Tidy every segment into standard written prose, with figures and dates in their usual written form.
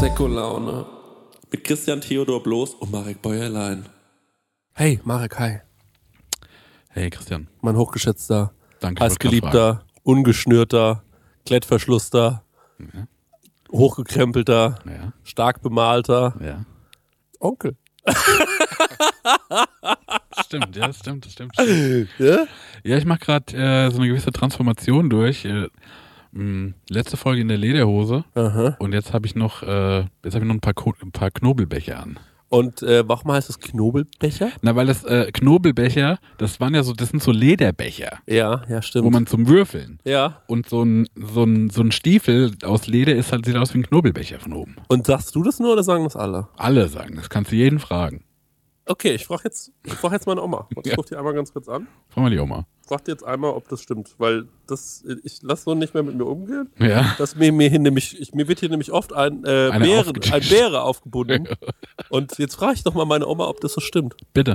Prosecco-Laune mit Christian Theodor Bloß und Marek Bäuerlein. Hey, Marek, hi. Hey, Christian. Mein hochgeschätzter, Danke, heißgeliebter, ungeschnürter, klettverschlusster, hochgekrempelter, stark bemalter Onkel. Stimmt, ja, das stimmt. Ja? Ja, ich mache gerade so eine gewisse Transformation durch. Letzte Folge in der Lederhose. Aha. Und jetzt habe ich noch ein paar Knobelbecher an. Und warum heißt das Knobelbecher? Na, weil das Knobelbecher, das sind so Lederbecher. Ja, stimmt. Wo man zum Würfeln. Ja. Und so ein Stiefel aus Leder sieht aus wie ein Knobelbecher von oben. Und sagst du das nur oder sagen das alle? Alle sagen, das kannst du jeden fragen. Okay, ich frage jetzt meine Oma. Ich rufe die einmal ganz kurz an. Frag mal die Oma. Frag dir jetzt einmal, ob das stimmt, weil ich lasse so nicht mehr mit mir umgehen. Ja. Mir wird hier nämlich oft ein Bäre aufgebunden. Und jetzt frage ich doch mal meine Oma, ob das so stimmt. Bitte.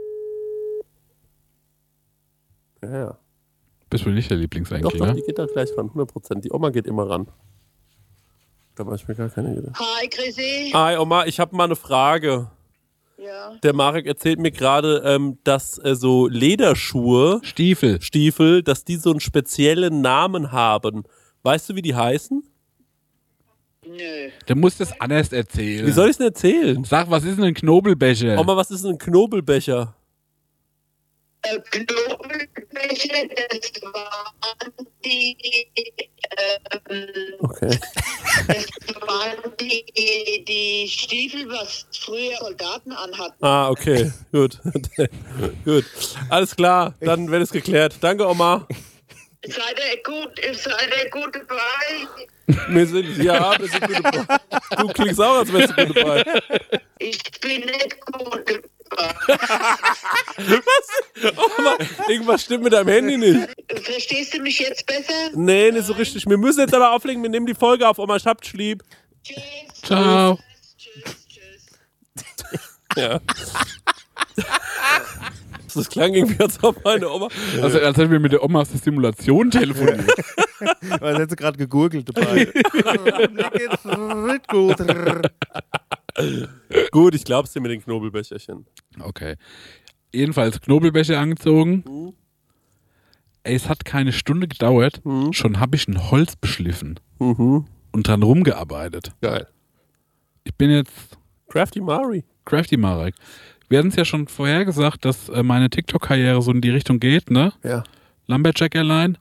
Ja. Bist du nicht der Lieblingsenkler? Doch, die geht da gleich ran, 100%. Die Oma geht immer ran. Da mache ich mir gar keine Idee. Hi, Chrissy. Hi, Oma, ich habe mal eine Frage. Ja. Der Marek erzählt mir gerade, dass so Lederschuhe, Stiefel, dass die so einen speziellen Namen haben. Weißt du, wie die heißen? Nö. Du musst es anders erzählen. Wie soll ich es denn erzählen? Sag, was ist denn ein Knobelbecher? Oma, was ist ein Knobelbecher? Knobelbecher, das waren die, Okay. das waren die Stiefel, was früher Soldaten anhatten. Ah, okay. Gut. Gut. Alles klar, dann wird es geklärt. Danke, Oma. Seid ihr gut dabei? Wir sind gut dabei. Du klingst auch, als wärst du gut dabei. Ich bin nicht gut dabei. Was? Oma, irgendwas stimmt mit deinem Handy nicht. Verstehst du mich jetzt besser? Nee, nicht so richtig. Wir müssen jetzt aber auflegen, wir nehmen die Folge auf. Oma, ich hab's lieb. Tschüss. Ciao. Tschüss. Ja. Das klang irgendwie, als ob meine Oma... Also, als hätten wir mit der Oma aus der Simulation telefoniert. Weil sie hat gerade gegurgelt dabei. Mir geht's nicht gut. Gut, ich glaub's dir mit den Knobelbecherchen. Okay. Jedenfalls Knobelbecher angezogen. Ey, es hat keine Stunde gedauert. Schon habe ich ein Holz beschliffen. Und dran rumgearbeitet. Geil. Ich bin jetzt Crafty Marek. Wir hatten es ja schon vorher gesagt, dass meine TikTok-Karriere so in die Richtung geht, ne? Ja. Lumberjack Airline.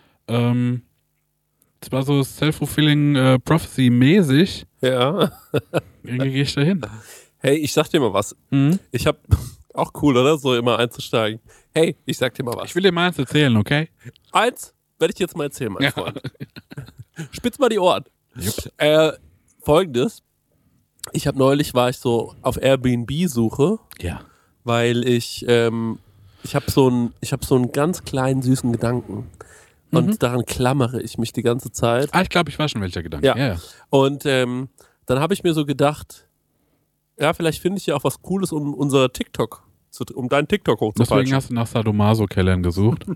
Es war so self-fulfilling prophecy-mäßig. Ja. Irgendwie gehe ich da hin. Hey, ich sag dir mal was. Ich hab... Auch cool, oder? So immer einzusteigen. Hey, ich sag dir mal was. Ich will dir mal eins erzählen, okay? Eins werde ich dir jetzt mal erzählen, mein Freund. Spitz mal die Ohren. Folgendes. War ich so auf Airbnb-Suche, Ja. weil ich habe so einen ganz kleinen, süßen Gedanken. Und daran klammere ich mich die ganze Zeit. Ich glaube, ich weiß schon, welcher Gedanke. Ja. Und dann habe ich mir so gedacht, ja, vielleicht finde ich ja auch was Cooles, um deinen TikTok hochzupeitschen. Deswegen hast du nach Sadomaso-Kellern gesucht.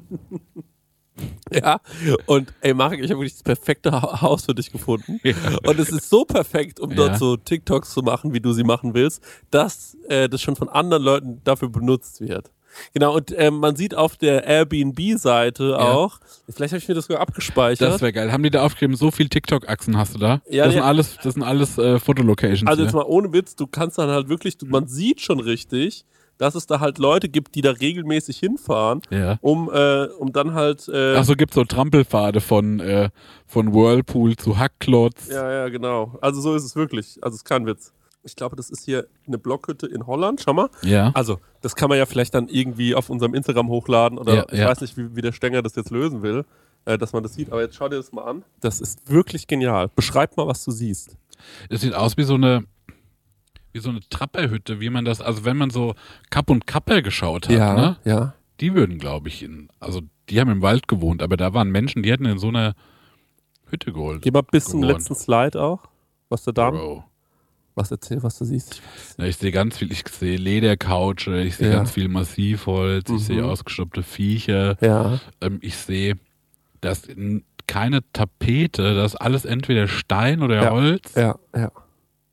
Ja, und ey Marek, ich habe wirklich das perfekte Haus für dich gefunden. Ja. Und es ist so perfekt, um dort so TikToks zu machen, wie du sie machen willst, dass das schon von anderen Leuten dafür benutzt wird. Genau, und man sieht auf der Airbnb-Seite auch, vielleicht habe ich mir das sogar abgespeichert. Das wäre geil. Haben die da aufgegeben, so viel TikTok-Achsen hast du da? Ja, das sind alles Fotolocations. Also jetzt mal ohne Witz, du kannst dann halt wirklich, man sieht schon richtig, dass es da halt Leute gibt, die da regelmäßig hinfahren, um dann halt... Achso, gibt es so Trampelpfade von Whirlpool zu Hackklotz. Ja, genau. Also so ist es wirklich. Also es ist kein Witz. Ich glaube, das ist hier eine Blockhütte in Holland. Schau mal. Ja. Also das kann man ja vielleicht dann irgendwie auf unserem Instagram hochladen oder ich weiß nicht, wie der Stenger das jetzt lösen will, dass man das sieht. Aber jetzt schau dir das mal an. Das ist wirklich genial. Beschreib mal, was du siehst. Es sieht aus wie so eine Trapperhütte, wie man das, also wenn man so Kapp und Kapper geschaut hat, ne? Ja. Die würden, glaube ich, die haben im Wald gewohnt, aber da waren Menschen, die hätten in so einer Hütte geholt. Geh mal bis zum letzten Slide auch, was du da... Bro. Erzähl, was du siehst. Ich sehe ganz viel, ich sehe Ledercouche, ich sehe ganz viel Massivholz, ich sehe ausgestopfte Viecher, ich sehe, dass keine Tapete, das ist alles entweder Stein oder Holz. Ja.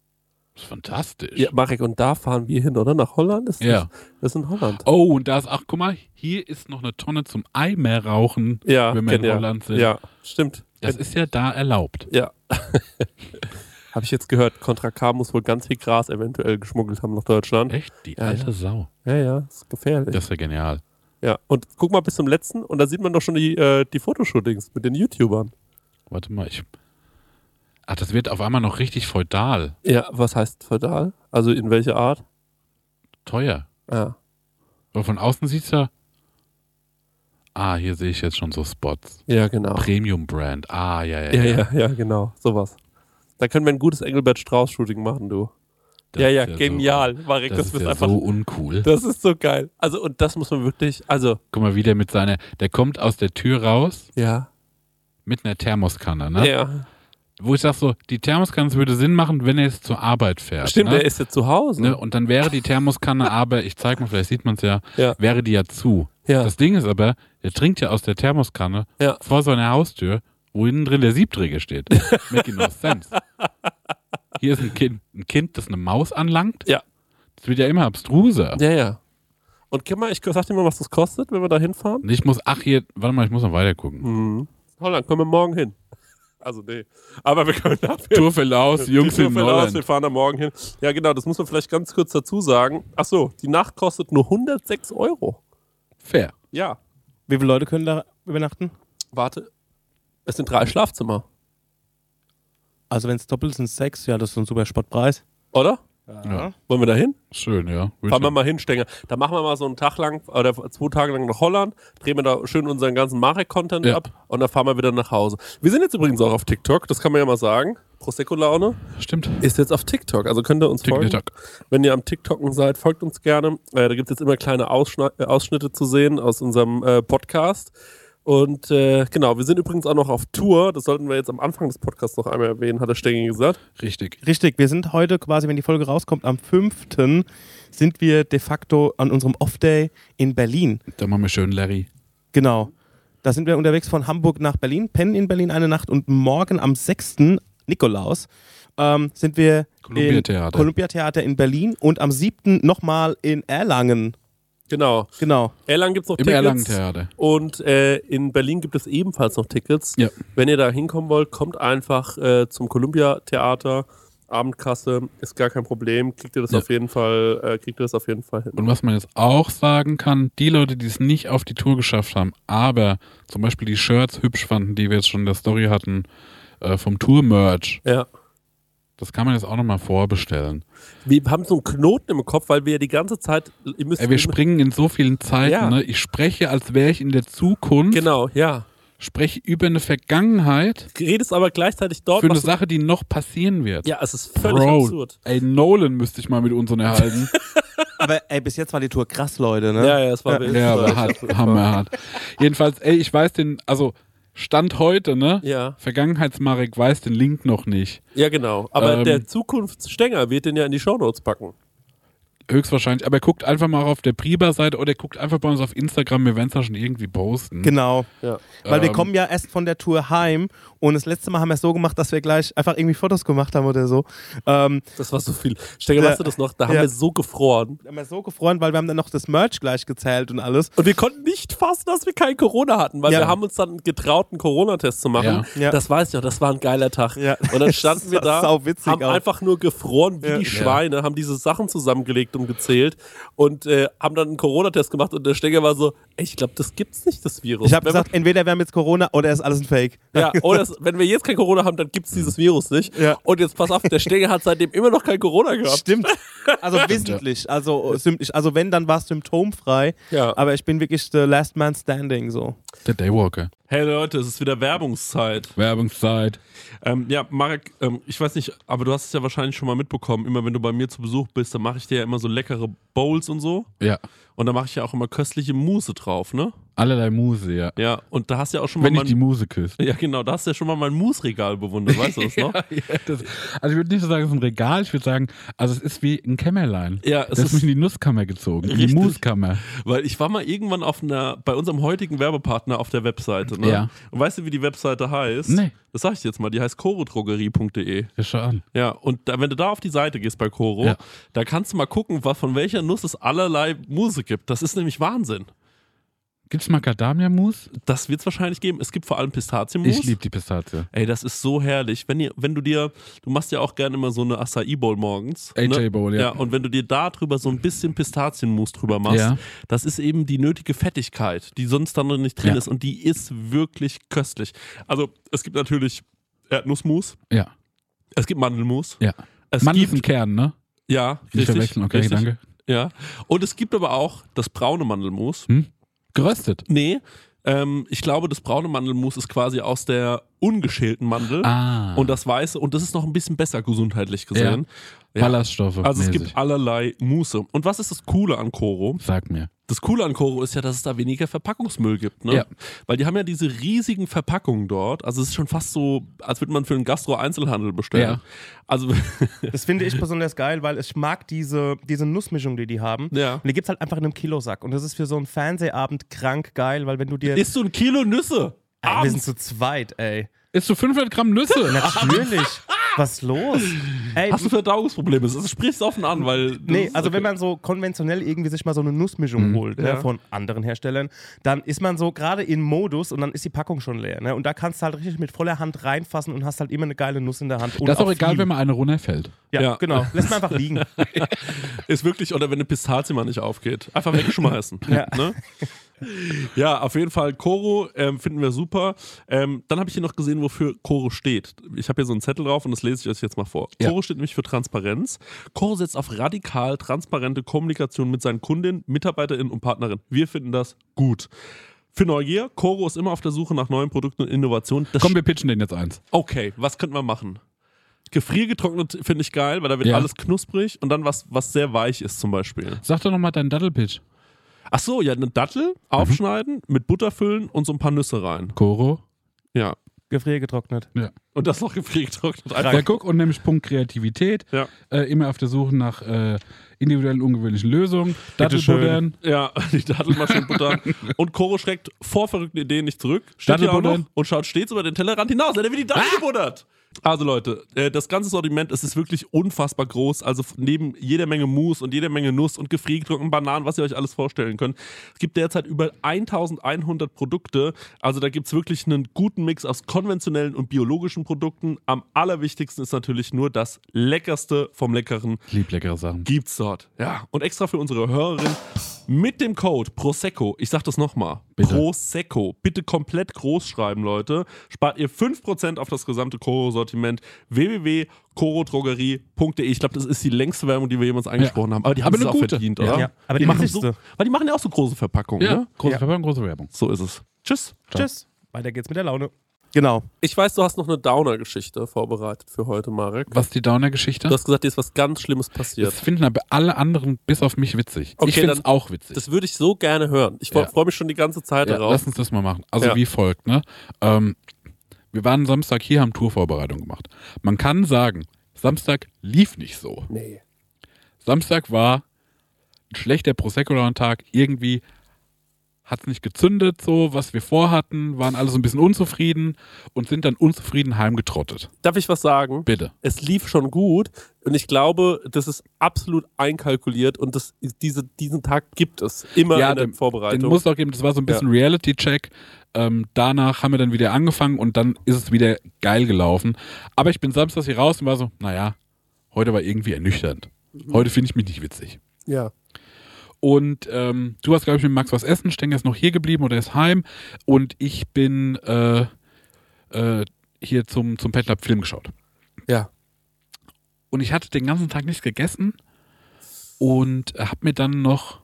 Das ist fantastisch. Ja, Marek, und da fahren wir hin, oder? Nach Holland? Das ist in Holland. Oh, und da ist, ach, guck mal, hier ist noch eine Tonne zum Eimer rauchen, Ja, wenn wir in kennt ihr. Holland sind. Ja, stimmt. Das ist ja da erlaubt. Ja. Habe ich jetzt gehört, Contra K muss wohl ganz viel Gras eventuell geschmuggelt haben nach Deutschland. Echt? Die Ja, alte ja. Sau. Ja, ist gefährlich. Das wäre genial. Ja, und guck mal bis zum letzten und da sieht man doch schon die Fotoshootings mit den YouTubern. Warte mal, Ach, das wird auf einmal noch richtig feudal. Ja, was heißt feudal? Also in welcher Art? Teuer. Ja. Aber von außen sieht's ja. Ah, hier sehe ich jetzt schon so Spots. Ja, genau. Premium Brand. Ah, ja. Ja, genau. Sowas. Da können wir ein gutes Engelbert Strauß-Shooting machen, du. Das Ja, ist genial. So, Marek, das das ist wird ja einfach. so uncool. Das ist so geil. Also, und das muss man wirklich, also, Guck mal, wie der mit der kommt aus der Tür raus ja. mit einer Thermoskanne, ne? Ja. Wo ich sag so, die Thermoskanne würde Sinn machen, wenn er jetzt zur Arbeit fährt. Stimmt, ne? der ist ja zu Hause. Ne? Und dann wäre die Thermoskanne aber, ich zeig mal, vielleicht sieht man es ja, wäre die ja zu. Ja. Das Ding ist aber, der trinkt ja aus der Thermoskanne vor seiner Haustür, wo innen drin der Siebträger steht. Making no sense. Hier ist ein Kind, das eine Maus anlangt. Ja. Das wird ja immer abstruser. Ja. Und guck mal, ich sag dir mal, was das kostet, wenn wir da hinfahren. Und ich muss noch weiter gucken. Holland, können wir morgen hin. Also, nee. Aber wir können dafür. Tour Verlaus, Jungs in Wir Holland. fahren da morgen hin. Ja, genau, das muss man vielleicht ganz kurz dazu sagen. Achso, die Nacht kostet nur 106 €. Fair. Ja. Wie viele Leute können da übernachten? Warte. Es sind 3 Schlafzimmer. Also wenn es doppelt sind 6, ja, das ist ein super Spottpreis. Oder? Ja. Wollen wir da hin? Schön, ja. Fahren wir mal hin, Stenger. Da machen wir mal so einen Tag lang oder 2 Tage lang nach Holland, drehen wir da schön unseren ganzen Marek-Content ab und dann fahren wir wieder nach Hause. Wir sind jetzt übrigens auch auf TikTok, das kann man ja mal sagen. Prosecco-Laune Stimmt. ist jetzt auf TikTok, also könnt ihr uns folgen. Wenn ihr am TikToken seid, folgt uns gerne. Da gibt es jetzt immer kleine Ausschnitte zu sehen aus unserem Podcast. Und genau, wir sind übrigens auch noch auf Tour. Das sollten wir jetzt am Anfang des Podcasts noch einmal erwähnen, hat der Stengi gesagt. Richtig. Richtig, wir sind heute quasi, wenn die Folge rauskommt, am 5. sind wir de facto an unserem Off-Day in Berlin. Da machen wir schön Larry. Genau. Da sind wir unterwegs von Hamburg nach Berlin, pennen in Berlin eine Nacht und morgen am 6. Nikolaus sind wir im Olympiatheater in Berlin und am 7. nochmal in Erlangen. Genau. Erlangen gibt es noch Im Tickets. Erlangen-Theater. Und in Berlin gibt es ebenfalls noch Tickets. Ja. Wenn ihr da hinkommen wollt, kommt einfach zum Olympiatheater. Abendkasse ist gar kein Problem. Kriegt ihr das auf jeden Fall hin. Und was man jetzt auch sagen kann, die Leute, die es nicht auf die Tour geschafft haben, aber zum Beispiel die Shirts hübsch fanden, die wir jetzt schon in der Story hatten, vom Tour-Merch. Ja. Das kann man jetzt auch nochmal vorbestellen. Wir haben so einen Knoten im Kopf, weil wir ja die ganze Zeit. Wir springen in so vielen Zeiten. Ja. Ne? Ich spreche, als wäre ich in der Zukunft. Genau, ja. Spreche über eine Vergangenheit. Redest aber gleichzeitig dort. Für eine Sache, die noch passieren wird. Ja, es ist völlig absurd. Ey, Nolan müsste ich mal mit uns unterhalten. Aber ey, bis jetzt war die Tour krass, Leute, ne? Ja, es war Ja, aber hammerhart. Jedenfalls, ey, ich weiß Stand heute, ne? Ja. Vergangenheitsmarek weiß den Link noch nicht. Ja, genau. Aber der Zukunftsstänger wird den ja in die Shownotes packen. Höchstwahrscheinlich. Aber guckt einfach mal auf der Priba-Seite oder guckt einfach bei uns auf Instagram. Wir werden es ja schon irgendwie posten. Genau. Ja. Weil wir kommen ja erst von der Tour heim und das letzte Mal haben wir es so gemacht, dass wir gleich einfach irgendwie Fotos gemacht haben oder so. Das war so viel. Stenger, weißt du das noch? Da haben wir so gefroren. Da haben wir so gefroren, weil wir haben dann noch das Merch gleich gezählt und alles. Und wir konnten nicht fassen, dass wir kein Corona hatten, weil wir haben uns dann getraut, einen Corona-Test zu machen. Ja. Das weiß ich noch, das war ein geiler Tag. Ja. Und dann standen wir da, sauwitzig haben auch. einfach nur gefroren wie die Schweine, haben diese Sachen zusammengelegt und gezählt und haben dann einen Corona-Test gemacht und der Stenger war so, ey, ich glaube, das gibt's nicht, das Virus. Ich habe gesagt, entweder wir haben jetzt Corona oder ist alles ein Fake. Ja, oder wenn wir jetzt kein Corona haben, dann gibt's dieses Virus nicht. Ja. Und jetzt pass auf, der Stenger hat seitdem immer noch kein Corona gehabt. Stimmt. Also wissentlich. Also wenn, dann war es symptomfrei. Ja. Aber ich bin wirklich the last man standing so. Der Daywalker. Hey Leute, es ist wieder Werbungszeit. Werbungszeit. Ja, Marek, ich weiß nicht, aber du hast es ja wahrscheinlich schon mal mitbekommen. Immer wenn du bei mir zu Besuch bist, dann mache ich dir ja immer so leckere Bowls und so. Ja. Und da mache ich ja auch immer köstliche Mousse drauf, ne? Allerlei Mousse, ja. Ja, und da hast du ja auch schon mal. Wenn ich die Mousse küsse. Ja, genau, da hast du ja schon mal mein Mousse-Regal bewundert, weißt du das noch? Also ich würde nicht so sagen, es ist ein Regal, ich würde sagen, also es ist wie ein Kämmerlein. Ja, das ist mich in die Nusskammer gezogen, in die Moussekammer. Weil ich war mal irgendwann bei unserem heutigen Werbepartner auf der Webseite, ne? Ja. Und weißt du, wie die Webseite heißt? Nee. Das sag ich dir jetzt mal, die heißt chorodrogerie.de. Ja, schau an. Ja, und wenn du da auf die Seite gehst bei Coro, da kannst du mal gucken, von welcher Nuss es allerlei Mousse gibt. Das ist nämlich Wahnsinn. Gibt's Macadamia-Mousse? Das wird es wahrscheinlich geben. Es gibt vor allem Pistazienmus. Ich liebe die Pistazie. Ey, das ist so herrlich. Du machst ja auch gerne immer so eine Acai-Bowl morgens. AJ-Bowl, ja. Ja, und wenn du dir da drüber so ein bisschen Pistazienmus drüber machst, das ist eben die nötige Fettigkeit, die sonst dann noch nicht drin ist. Und die ist wirklich köstlich. Also, es gibt natürlich Erdnussmus. Ja. Es gibt Mandelmus. Ja. Mandel ist ein Kern, ne? Ja, nicht richtig. Verwechseln, okay, richtig. danke. Ja. Und es gibt aber auch das braune Mandelmus. Geröstet? Nee, ich glaube, das braune Mandelmus ist quasi aus der ungeschälten Mandel. Und das weiße, und das ist noch ein bisschen besser gesundheitlich gesehen. Ja. Ballaststoffe. Also es gibt allerlei Muße. Und was ist das Coole an Coro? Sag mir. Das Coole an Coro ist ja, dass es da weniger Verpackungsmüll gibt. Ne? Ja. Weil die haben ja diese riesigen Verpackungen dort. Also es ist schon fast so, als würde man für einen Gastro-Einzelhandel bestellen. Ja. Also das finde ich besonders geil, weil ich mag diese Nussmischung, die haben. Ja. Und die gibt es halt einfach in einem Kilosack. Und das ist für so einen Fernsehabend krank geil, weil wenn du dir... Isst du ein Kilo Nüsse? Ey, wir sind zu zweit, ey. Isst du 500 Gramm Nüsse? Natürlich. Was ist los? Ey, hast du Verdauungsprobleme? Das sprichst offen an, weil... Nee, also wenn man so konventionell irgendwie sich mal so eine Nussmischung holt, ne, von anderen Herstellern, dann ist man so gerade in Modus und dann ist die Packung schon leer. Ne? Und da kannst du halt richtig mit voller Hand reinfassen und hast halt immer eine geile Nuss in der Hand. Das ist auch egal, wenn mal eine runterfällt. Ja, genau. Lässt man einfach liegen. Ist wirklich, oder wenn eine Pistazie mal nicht aufgeht. Einfach wegschmeißen. Ja. Ne? Ja, auf jeden Fall Coro finden wir super. Dann habe ich hier noch gesehen, wofür Coro steht. Ich habe hier so einen Zettel drauf und das lese ich euch jetzt mal vor. Ja. Coro steht nämlich für Transparenz. Coro setzt auf radikal transparente Kommunikation mit seinen Kundinnen, MitarbeiterInnen und Partnerinnen. Wir finden das gut. Für Neugier, Coro ist immer auf der Suche nach neuen Produkten und Innovationen. Komm, wir pitchen den jetzt eins. Okay, was könnten wir machen? Gefriergetrocknet finde ich geil, weil da wird alles knusprig und dann was sehr weich ist zum Beispiel. Sag doch nochmal deinen Dattelpitch. Ach so, ja, eine Dattel aufschneiden, mit Butter füllen und so ein paar Nüsse rein. Coro? Ja. Gefriergetrocknet. Ja. Und das noch gefriergetrocknet. Ja, guck, und nämlich Punkt Kreativität. Ja. Immer auf der Suche nach individuellen, ungewöhnlichen Lösungen. Dattelbuddern. Ja, die Dattelmaschinenbutter. Und Coro schreckt vor verrückten Ideen nicht zurück. Steht hier auch noch und schaut stets über den Tellerrand hinaus. Er wird die Dattel gebuddert. Also Leute, das ganze Sortiment, es ist wirklich unfassbar groß, also neben jeder Menge Mousse und jeder Menge Nuss und gefriergetrockneten Bananen, was ihr euch alles vorstellen könnt. Es gibt derzeit über 1100 Produkte, also da gibt es wirklich einen guten Mix aus konventionellen und biologischen Produkten. Am allerwichtigsten ist natürlich nur das Leckerste vom Leckeren. Lieb leckere Sachen. Gibt's dort. Ja, und extra für unsere Hörerin mit dem Code PROSECCO, ich sag das nochmal, PROSECCO, bitte komplett groß schreiben, Leute, spart ihr 5% auf das gesamte Coro-Sortiment, www.corodrogerie.de. Ich glaube, das ist die längste Werbung, die wir jemals angesprochen haben, aber die haben es auch verdient, oder? Ja, aber die machen so, weil die machen ja auch so große Verpackungen, ne? Große Verpackung, große Werbung. So ist es. Tschüss. Tschüss. Weiter geht's mit der Laune. Genau. Ich weiß, du hast noch eine Downer-Geschichte vorbereitet für heute, Marek. Was ist die Downer-Geschichte? Du hast gesagt, dir ist was ganz Schlimmes passiert. Das finden aber alle anderen bis auf mich witzig. Okay, ich finde es auch witzig. Das würde ich so gerne hören. Ich freue mich schon die ganze Zeit darauf. Lass uns das mal machen. Also wie folgt, ne? Wir waren Samstag hier, haben Tourvorbereitung gemacht. Man kann sagen, Samstag lief nicht so. Nee. Samstag war ein schlechter Prosecco-Tag. Irgendwie hat es nicht gezündet, so was wir vorhatten, waren alle so ein bisschen unzufrieden und sind dann unzufrieden heimgetrottet. Darf ich was sagen? Bitte. Es lief schon gut und ich glaube, das ist absolut einkalkuliert und diesen Tag gibt es immer in der Vorbereitung. Den muss es auch geben, das war so ein bisschen Reality-Check. Danach haben wir dann wieder angefangen und dann ist es wieder geil gelaufen. Aber ich bin samstags hier raus und war so, naja, heute war irgendwie ernüchternd. Heute finde ich mich nicht witzig. Ja. Und du hast, glaube ich, mit Max was essen. Stenger ist noch hier geblieben oder ist heim. Und ich bin hier zum Pet Lab Film geschaut. Ja. Und ich hatte den ganzen Tag nichts gegessen und habe mir dann noch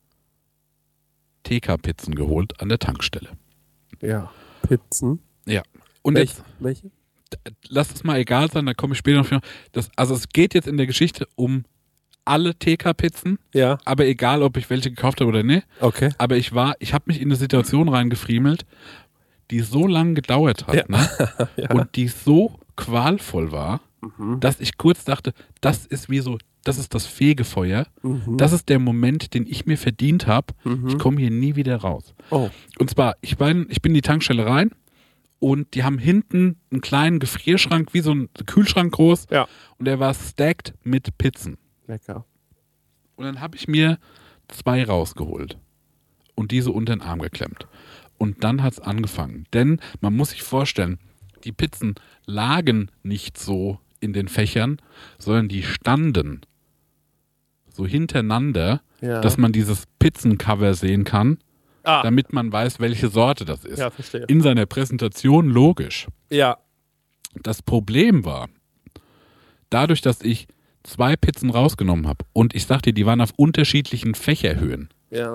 TK-Pizzen geholt an der Tankstelle. Ja. Pizzen? Ja. Und welche? Lass es mal egal sein, da komme ich später noch. Also es geht jetzt in der Geschichte um alle TK-Pizzen, aber egal, ob ich welche gekauft habe oder nicht. Okay. Aber ich habe mich in eine Situation reingefriemelt, die so lange gedauert hat, ne? Und die so qualvoll war, dass ich kurz dachte, das ist das Fegefeuer, das ist der Moment, den ich mir verdient habe, ich komme hier nie wieder raus. Oh. Und zwar, ich bin in die Tankstelle rein und die haben hinten einen kleinen Gefrierschrank, wie so ein Kühlschrank groß, und der war stacked mit Pizzen. Lecker. Und dann habe ich mir 2 rausgeholt und diese unter den Arm geklemmt. Und dann hat es angefangen. Denn man muss sich vorstellen, die Pizzen lagen nicht so in den Fächern, sondern die standen so hintereinander, dass man dieses Pizzencover sehen kann, damit man weiß, welche Sorte das ist. Ja, verstehe. In seiner Präsentation logisch. Ja. Das Problem war, dadurch, dass ich 2 Pizzen rausgenommen habe und ich sagte, die waren auf unterschiedlichen Fächerhöhen,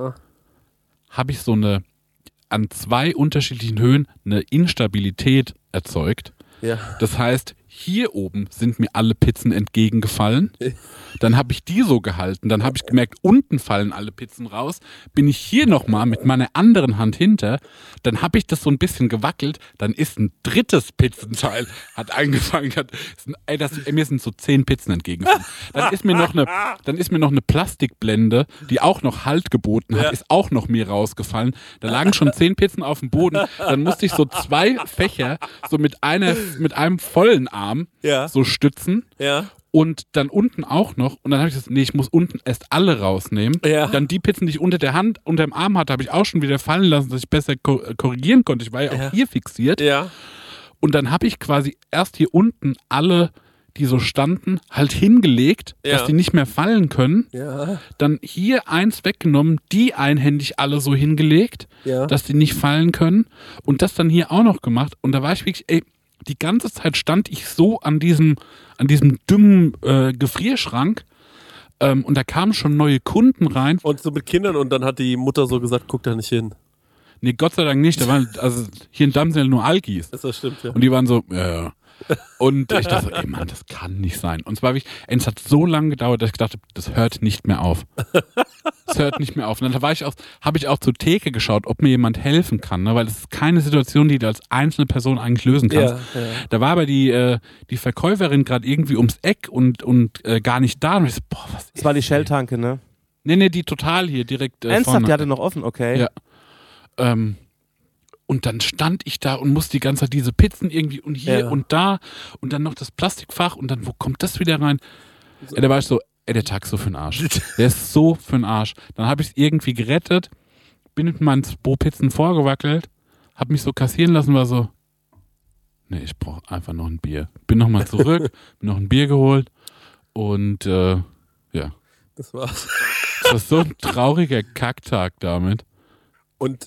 habe ich an 2 unterschiedlichen Höhen eine Instabilität erzeugt. Ja. Das heißt, hier oben sind mir alle Pizzen entgegengefallen. Dann habe ich die so gehalten. Dann habe ich gemerkt, unten fallen alle Pizzen raus. Bin ich hier nochmal mit meiner anderen Hand hinter. Dann habe ich das so ein bisschen gewackelt. Dann ist ein drittes Pizzenteil, hat angefangen. Mir sind so 10 Pizzen entgegengefallen. Dann ist mir noch eine Plastikblende, die auch noch Halt geboten hat, ist auch noch mir rausgefallen. Da lagen schon 10 Pizzen auf dem Boden. Dann musste ich so 2 Fächer so mit einem vollen Arm so stützen. Ja. Und dann unten auch noch. Und dann habe ich gesagt, ich muss unten erst alle rausnehmen. Ja. Dann die Pizzen, die ich unter dem Arm hatte, habe ich auch schon wieder fallen lassen, dass ich besser korrigieren konnte. Ich war ja auch hier fixiert. Ja. Und dann habe ich quasi erst hier unten alle, die so standen, halt hingelegt, dass die nicht mehr fallen können. Ja. Dann hier eins weggenommen, die einhändig alle so hingelegt, dass die nicht fallen können. Und das dann hier auch noch gemacht. Und da war ich wirklich, die ganze Zeit stand ich so an diesem dümmen Gefrierschrank und da kamen schon neue Kunden rein. Und so mit Kindern und dann hat die Mutter so gesagt, guck da nicht hin. Nee, Gott sei Dank nicht. Da waren, also hier in Damsel nur Alkis. Das stimmt, ja. Und die waren so, Und ich dachte so, Mann, das kann nicht sein. Und zwar es hat so lange gedauert, dass ich dachte, das hört nicht mehr auf. Das hört nicht mehr auf. Und dann habe ich auch zur Theke geschaut, ob mir jemand helfen kann, ne? Weil das ist keine Situation, die du als einzelne Person eigentlich lösen kannst. Ja. Da war aber die Verkäuferin gerade irgendwie ums Eck und gar nicht da. Und ich so, was ist das war die Shell-Tanke, ne? Nee, die total hier direkt Ernsthaft, vorne. die hatte noch offen, okay. Ja. Und dann stand ich da und musste die ganze Zeit diese Pizzen irgendwie und hier und da und dann noch das Plastikfach und dann, wo kommt das wieder rein? Da war ich so, der Tag ist so für den Arsch. Der ist so für den Arsch. Dann habe ich es irgendwie gerettet, bin mit meinen 2 Pizzen vorgewackelt, habe mich so kassieren lassen, war so, nee, ich brauche einfach noch ein Bier. Bin nochmal zurück, bin noch ein Bier geholt und ja. Das war's. Das war so ein trauriger Kacktag damit. Und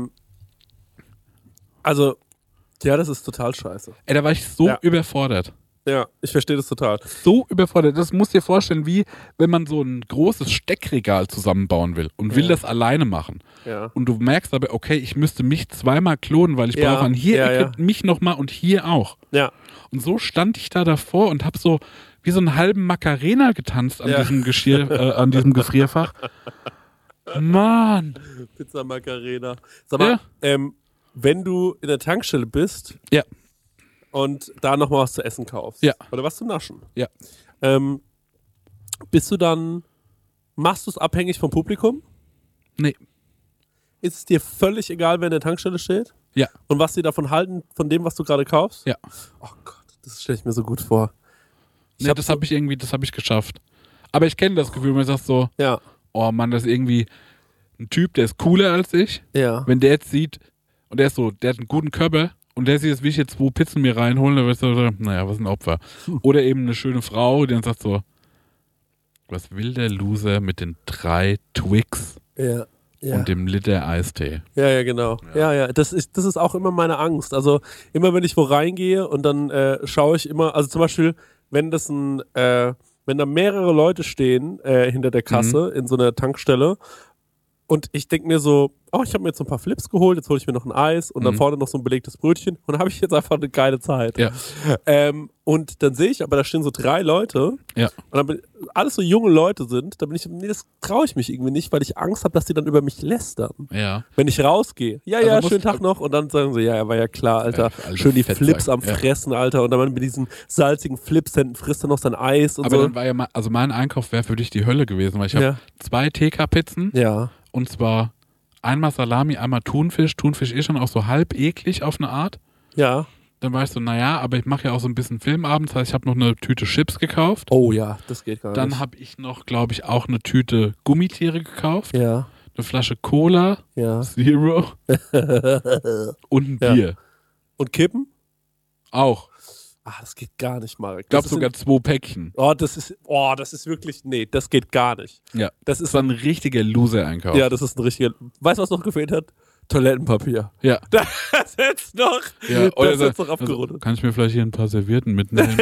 also, ja, das ist total scheiße. Da war ich so überfordert. Ja, ich verstehe das total. So überfordert. Das musst du dir vorstellen, wie wenn man so ein großes Steckregal zusammenbauen will und will das alleine machen. Ja. Und du merkst aber, okay, ich müsste mich 2-mal klonen, weil ich brauche an hier Ecke mich nochmal und hier auch. Ja. Und so stand ich da davor und habe so wie so einen halben Macarena getanzt an diesem Geschirr, an diesem Gefrierfach. Mann. Pizza Macarena. Sag mal, wenn du in der Tankstelle bist und da nochmal was zu essen kaufst oder was zu naschen, bist du dann, machst du es abhängig vom Publikum? Nee. Ist es dir völlig egal, wer in der Tankstelle steht? Ja. Und was sie davon halten, von dem, was du gerade kaufst? Ja. Oh Gott, das stelle ich mir so gut vor. Das habe ich geschafft. Aber ich kenne das Gefühl, man sagt so, oh Mann, das ist irgendwie ein Typ, der ist cooler als ich. Ja. Wenn der jetzt sieht, und der hat einen guten Körper und der sieht, jetzt will ich jetzt 2 Pizzen mir reinholen, dann wird er so, naja, was ein Opfer. Oder eben eine schöne Frau, die dann sagt so, was will der Loser mit den 3 Twix und dem Liter Eistee? Ja, genau. Ja. Das ist auch immer meine Angst. Also immer, wenn ich wo reingehe und dann schaue ich immer, also zum Beispiel, wenn da mehrere Leute stehen hinter der Kasse in so einer Tankstelle Und ich denke mir so, ich habe mir jetzt so ein paar Flips geholt, jetzt hole ich mir noch ein Eis und dann vorne noch so ein belegtes Brötchen und dann habe ich jetzt einfach eine geile Zeit. Ja. Und dann sehe ich, aber da stehen so 3 Leute Ja. und dann alles so junge Leute sind, da bin ich, nee, das traue ich mich irgendwie nicht, weil ich Angst habe, dass die dann über mich lästern. Ja. Wenn ich rausgehe. Ja, Also schönen Tag noch. Und dann sagen sie, ja, war ja klar, Alter. Alter, schön die Fettsack. Flips am Ja. Fressen, Alter. Und dann mit diesen salzigen Flips-Händen frisst er noch sein Eis und Aber so. dann war ja also mein Einkauf wäre für dich die Hölle gewesen, weil ich habe 2 TK-Pizzen Ja. und zwar einmal Salami, einmal Thunfisch. Thunfisch ist schon auch so halb eklig auf eine Art. Ja. Dann war ich so, naja, aber ich mache ja auch so ein bisschen Filmabend, das heißt, ich habe noch eine Tüte Chips gekauft. Oh ja, das geht gar nicht. Dann habe ich noch, glaube ich, auch eine Tüte Gummitiere gekauft. Ja. Eine Flasche Cola, Ja. Zero und ein Bier. Und Kippen? Auch. Das geht gar nicht, Marek. Ich glaube sogar 2 Päckchen. Das ist wirklich, nee, das geht gar nicht. Ja. Das Das war ein richtiger Loser-Einkauf. Ja, das ist ein richtiger, weißt du, was noch gefehlt hat? Toilettenpapier. Ja. Das hätt's noch, Ja, das hätt's noch abgerundet. Kann ich mir vielleicht hier ein paar Servietten mitnehmen?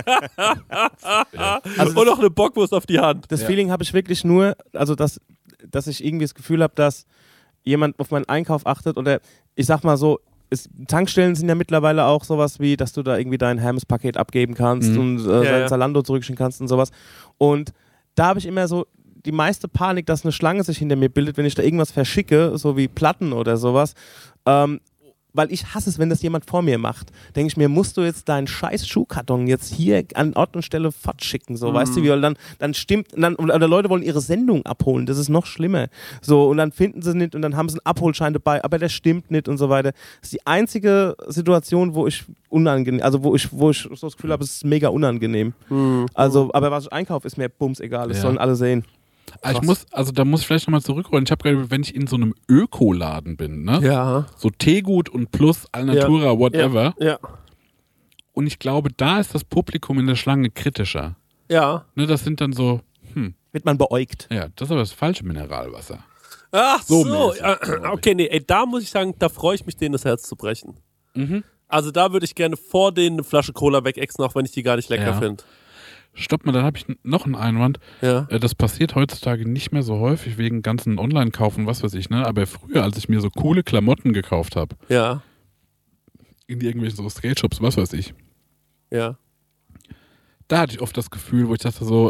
Und noch eine Bockwurst auf die Hand. Das Feeling habe ich wirklich nur, also dass ich irgendwie das Gefühl habe, dass jemand auf meinen Einkauf achtet oder ich sag mal so, Tankstellen sind ja mittlerweile auch sowas wie, dass du da irgendwie dein Hermes-Paket abgeben kannst und sein Zalando zurückschicken kannst und sowas. Und da habe ich immer so die meiste Panik, dass eine Schlange sich hinter mir bildet, wenn ich da irgendwas verschicke, so wie Platten oder sowas. Weil ich hasse es, wenn das jemand vor mir macht. Denke ich mir, musst du jetzt deinen scheiß Schuhkarton jetzt hier an Ort und Stelle fortschicken, so, weißt du, wie, weil dann stimmt, oder Leute wollen ihre Sendung abholen, das ist noch schlimmer. So, und dann finden sie nicht und dann haben sie einen Abholschein dabei, aber der stimmt nicht und so weiter. Das ist die einzige Situation, wo ich wo ich so das Gefühl habe, es ist mega unangenehm. Also, aber was ich einkaufe, ist mir bums egal, das sollen alle sehen. Da muss ich vielleicht nochmal zurückrollen. Ich habe gerade, wenn ich in so einem Ökoladen bin, ne? Ja. So Teegut und Plus, Alnatura, whatever. Ja. Und ich glaube, da ist das Publikum in der Schlange kritischer. Ja. Ne, das sind dann so, Wird man beäugt. ja, das ist aber das falsche Mineralwasser. Ach So so. mäßig, Okay, nee, da muss ich sagen, da freue ich mich, denen das Herz zu brechen. Also da würde ich gerne vor denen eine Flasche Cola wegexen, auch wenn ich die gar nicht lecker Ja. finde. Stopp mal, dann habe ich noch einen Einwand. Ja. Das passiert heutzutage nicht mehr so häufig wegen ganzen Online-Kaufen, was weiß ich, ne? Aber früher, als ich mir so coole Klamotten gekauft habe, Ja. in irgendwelchen so Skate-Shops, was weiß ich, Ja. da hatte ich oft das Gefühl, wo ich dachte so,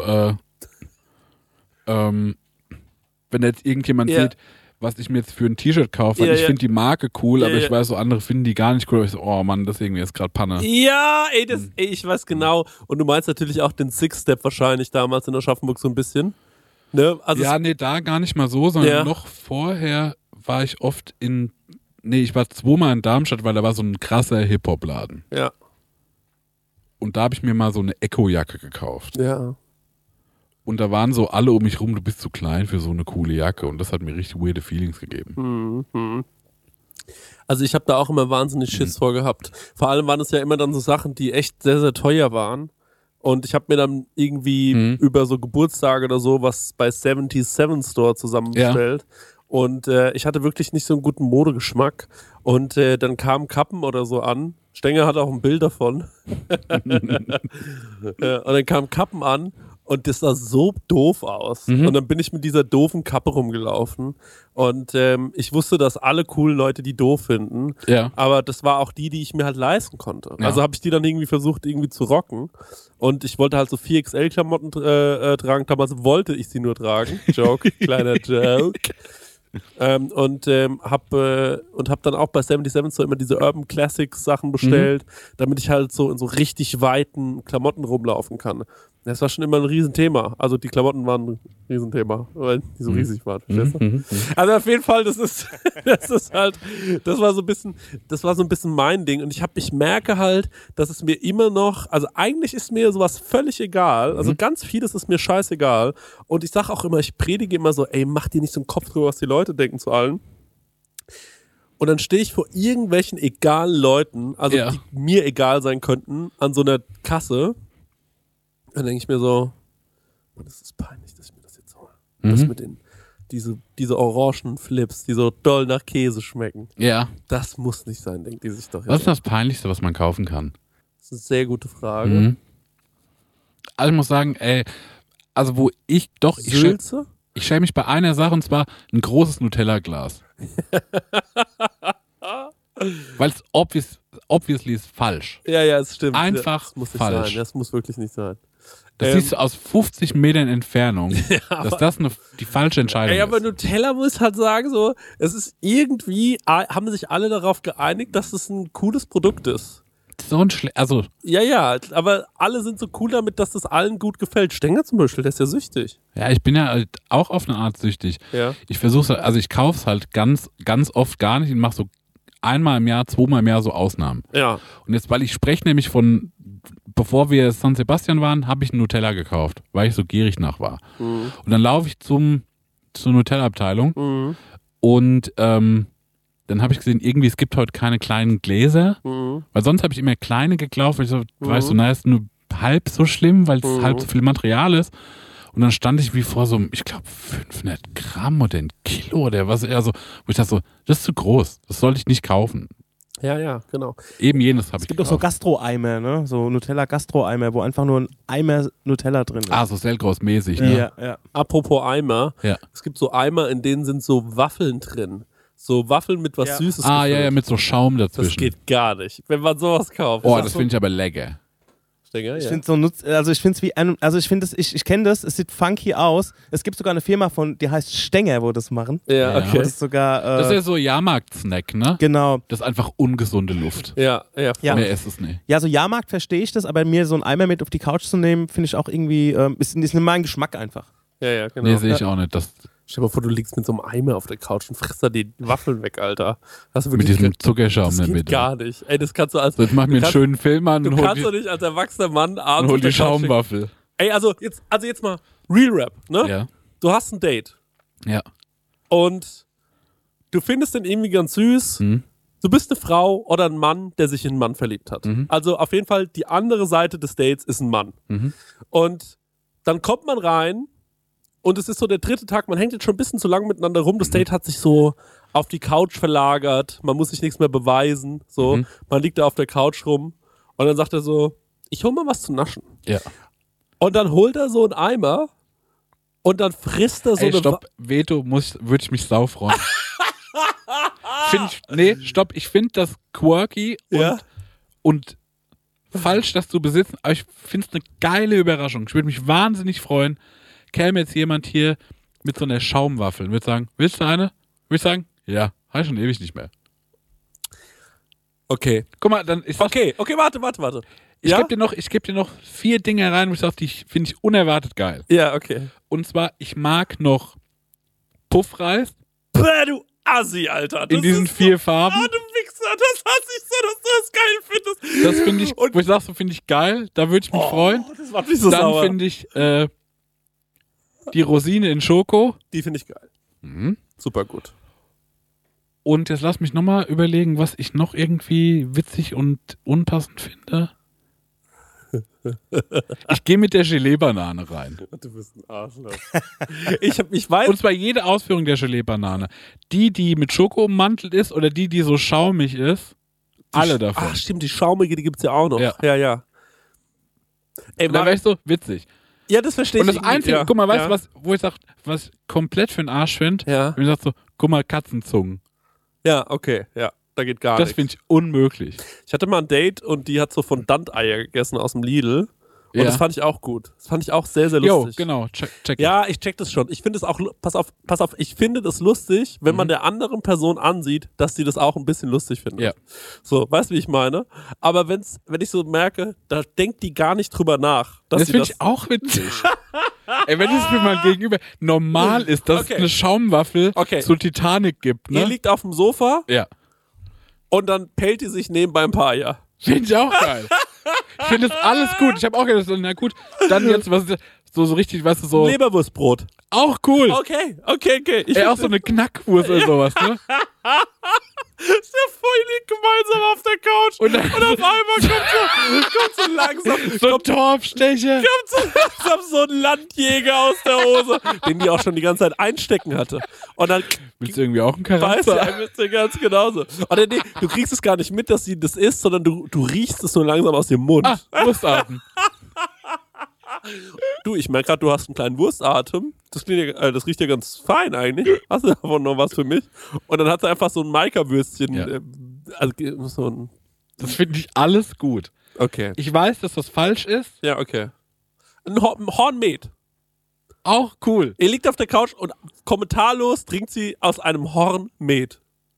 wenn da jetzt irgendjemand sieht, was ich mir jetzt für ein T-Shirt kaufe, weil ich finde die Marke cool, aber ich weiß, so andere finden die gar nicht cool. Aber ich so, oh Mann, das ist irgendwie jetzt gerade Panne. Ja, ich weiß genau. Und du meinst natürlich auch den Six-Step wahrscheinlich damals in Aschaffenburg so ein bisschen. Ne? Also Ja, nee, da gar nicht mal so, sondern noch vorher war ich oft ich war 2-mal in Darmstadt, weil da war so ein krasser Hip-Hop-Laden. Ja. Und da habe ich mir mal so eine Echo-Jacke gekauft. Ja. Und da waren so alle um mich rum, du bist zu klein für so eine coole Jacke. Und das hat mir richtig weirde Feelings gegeben. Also ich habe da auch immer wahnsinnig Schiss vor gehabt. Vor allem waren es ja immer dann so Sachen, die echt sehr, sehr teuer waren. Und ich habe mir dann irgendwie über so Geburtstage oder so was bei 77 Store zusammengestellt. Und ich hatte wirklich nicht so einen guten Modegeschmack. Und dann kamen Kappen oder so an. Stenger hat auch ein Bild davon. Und dann kamen Kappen an. Und das sah so doof aus. Und dann bin ich mit dieser doofen Kappe rumgelaufen. Und ich wusste, dass alle coolen Leute die doof finden. Ja. Aber das war auch die ich mir halt leisten konnte. Ja. Also habe ich die dann irgendwie versucht, irgendwie zu rocken. Und ich wollte halt so 4XL-Klamotten tragen. Damals wollte ich sie nur tragen. Joke, kleiner Joke. Und hab dann auch bei 77 so immer diese Urban Classics Sachen bestellt, damit ich halt so in so richtig weiten Klamotten rumlaufen kann. Das war schon immer ein Riesenthema. Also die Klamotten waren ein Riesenthema, weil die so riesig waren. Verstehst du? Also auf jeden Fall, das war so ein bisschen mein Ding. Und ich merke halt, dass es mir immer noch, also eigentlich ist mir sowas völlig egal. Also ganz vieles ist mir scheißegal. Und ich sage auch immer, ich predige immer so, ey, mach dir nicht so einen Kopf drüber, was die Leute denken zu allen. Und dann stehe ich vor irgendwelchen egalen Leuten, also die mir egal sein könnten, an so einer Kasse. Dann denke ich mir so, das ist peinlich, dass ich mir das jetzt hole. Das mit diese orangen Flips, die so doll nach Käse schmecken. Ja. Das muss nicht sein, denkt die sich doch. Was ist das Peinlichste, was man kaufen kann? Das ist eine sehr gute Frage. Also ich muss sagen, wo ich doch... Sülze? Ich schäme mich bei einer Sache, und zwar ein großes Nutella-Glas. Weil es obviously ist falsch. Ja, es stimmt. Einfach das muss nicht falsch. Sein. Das muss wirklich nicht sein. Das siehst du aus 50 Metern Entfernung, dass das die falsche Entscheidung ist. Aber Nutella muss halt sagen, so, es ist irgendwie, haben sich alle darauf geeinigt, dass es ein cooles Produkt ist. So ein Ja, aber alle sind so cool damit, dass das allen gut gefällt. Stenger zum Beispiel, der ist ja süchtig. Ja, ich bin ja halt auch auf eine Art süchtig. Ja. Ich versuche also ich kaufe es halt ganz, ganz oft gar nicht und mache so einmal im Jahr, zweimal im Jahr so Ausnahmen. Ja. Und jetzt, weil ich spreche nämlich bevor wir San Sebastian waren, habe ich einen Nutella gekauft, weil ich so gierig nach war. Mhm. Und dann laufe ich zur Nutella-Abteilung und dann habe ich gesehen, irgendwie es gibt heute keine kleinen Gläser, weil sonst habe ich immer kleine gekauft, weil ich so, weißt du, ist nur halb so schlimm, weil es halb so viel Material ist. Und dann stand ich wie vor so, ich glaube 500 Gramm oder ein Kilo oder was, wo ich dachte so, das ist zu groß, das sollte ich nicht kaufen. Ja, genau. Eben jenes habe ich Es gibt auch so Gastro-Eimer, ne? So Nutella-Gastro-Eimer, wo einfach nur ein Eimer Nutella drin ist. Ah, so Selgros-mäßig, ne? Ja. Apropos Eimer, Ja. es gibt so Eimer, in denen sind so Waffeln drin. So Waffeln mit was Süßes. Ah, ja, mit so Schaum dazwischen. Das geht gar nicht, wenn man sowas kauft. Oh, das finde ich aber lecker. Stenger, Ich ja. finde ich finde es wie ich kenne das, es sieht funky aus. Es gibt sogar eine Firma die heißt Stenger, wo das machen. Ja, Ja. okay. Das ist sogar Das ist ja so Jahrmarkt-Snack, ne? genau. Das ist einfach ungesunde Luft. Ja. Ja. Mehr ist es nicht. Ja, so Jahrmarkt verstehe ich das, aber mir so einen Eimer mit auf die Couch zu nehmen, finde ich auch irgendwie ist nicht mein Geschmack einfach. Ja, genau. Nee, sehe ich auch nicht. Stell dir mal vor, du liegst mit so einem Eimer auf der Couch und frisst da die Waffeln weg, Alter. Hast du Mit wirklich diesem Zuckerschaum das in der geht Mitte. gar nicht. Ey, das kannst du als So, jetzt mach mir einen schönen Film an Du und hol kannst doch nicht als erwachsener Mann abends auf die der Couch liegen. Schaumwaffel. Ey, also jetzt mal Real Rap, ne? Ja. Du hast ein Date Ja. und du findest den irgendwie ganz süß. Du bist eine Frau oder ein Mann, der sich in einen Mann verliebt hat. Also auf jeden Fall die andere Seite des Dates ist ein Mann. Und dann kommt man rein und es ist so der dritte Tag, man hängt jetzt schon ein bisschen zu lang miteinander rum. Das Date hat sich so auf die Couch verlagert, man muss sich nichts mehr beweisen. So, man liegt da auf der Couch rum und dann sagt er so, ich hol mal was zu naschen. Ja. Und dann holt er so einen Eimer und dann frisst er so Ey, eine... stopp. Veto, würde ich mich sau freuen. Ich finde das quirky Ja? und falsch, das zu besitzen, aber ich finde es eine geile Überraschung. Ich würde mich wahnsinnig freuen, käme jetzt jemand hier mit so einer Schaumwaffel und würde sagen, willst du eine? Würde ich sagen, ja, habe ich schon ewig nicht mehr. Okay. Guck mal, dann ist Okay, warte. Ich Ja? geb dir noch 4 Dinge rein, wo ich sage, die finde ich unerwartet geil. Ja, okay. Und zwar, ich mag noch Puffreis Bäh, du Assi, Alter. in diesen 4 Farben. Ah, du Wichser, das hasse ich so, dass du das geil findest. Das finde ich, wo ich sage, so finde ich geil, da würde ich mich freuen. Das macht mich so Dann sauer. finde ich die Rosine in Schoko. Die finde ich geil. Mhm. Super gut. Und jetzt lass mich nochmal überlegen, was ich noch irgendwie witzig und unpassend finde. Ich gehe mit der Gelee-Banane rein. Du bist ein Arschloch. ich weiß... Und zwar jede Ausführung der Gelee-Banane. Die mit Schoko ummantelt ist oder die so schaumig ist. Alle davon. Ach stimmt, die schaumige, die gibt's ja auch noch. Ja. Ja. Ey, Und da wäre ich so witzig. ja, das verstehe Und ich. das Einzige, ja. guck mal, weißt du, ja. wo ich sage, was ich komplett für den Arsch finde? Ja. Wenn ich sage so, guck mal, Katzenzungen. Ja, okay, ja. Da geht gar Das nichts. finde ich unmöglich. Ich hatte mal ein Date und die hat so Fondant-Eier gegessen aus dem Lidl. Und Ja. das fand ich auch gut. Das fand ich auch sehr, sehr Jo, lustig. genau, check. Ja, ich check das schon. Ich finde es auch, pass auf, ich finde das lustig, wenn man der anderen Person ansieht, dass sie das auch ein bisschen lustig findet. Ja. So, weißt du, wie ich meine? Aber wenn ich so merke, da denkt die gar nicht drüber nach, dass Das sie finde ich auch witzig. Ey, wenn es mir mal gegenüber normal ist, dass Okay. es eine Schaumwaffel Okay. zu Titanic gibt, Ihr ne? liegt auf dem Sofa Ja. und dann pellt die sich nebenbei ein paar Eier. Finde ich auch geil. Ich finde das alles gut. Ich habe auch gedacht, na gut, dann jetzt was so richtig, weißt du, so Leberwurstbrot. auch cool. Okay. Ich Ey, auch so eine Knackwurst oder sowas, ne? ist ja voll liegt gemeinsam auf der Couch. Und dann- auf einmal kommt so langsam So ein Torfstecher. so ein Landjäger aus der Hose, den die auch schon die ganze Zeit einstecken hatte. Und dann Willst du irgendwie auch einen weiß Charakter? er mit dir ganz genauso. Oder nee, du kriegst es gar nicht mit, dass sie das isst, sondern du riechst es nur langsam aus dem Mund. Wurstarten. Du, ich merke gerade, du hast einen kleinen Wurstatem. Das riecht ja ganz fein eigentlich. Hast du davon noch was für mich? Und dann hat sie einfach so ein Maika-Würstchen. Ja. So ein. Das finde ich alles gut. Okay. Ich weiß, dass das falsch ist. Ja, okay. Ein Hornmet. Auch cool. Ihr liegt auf der Couch und kommentarlos trinkt sie aus einem Hornmet.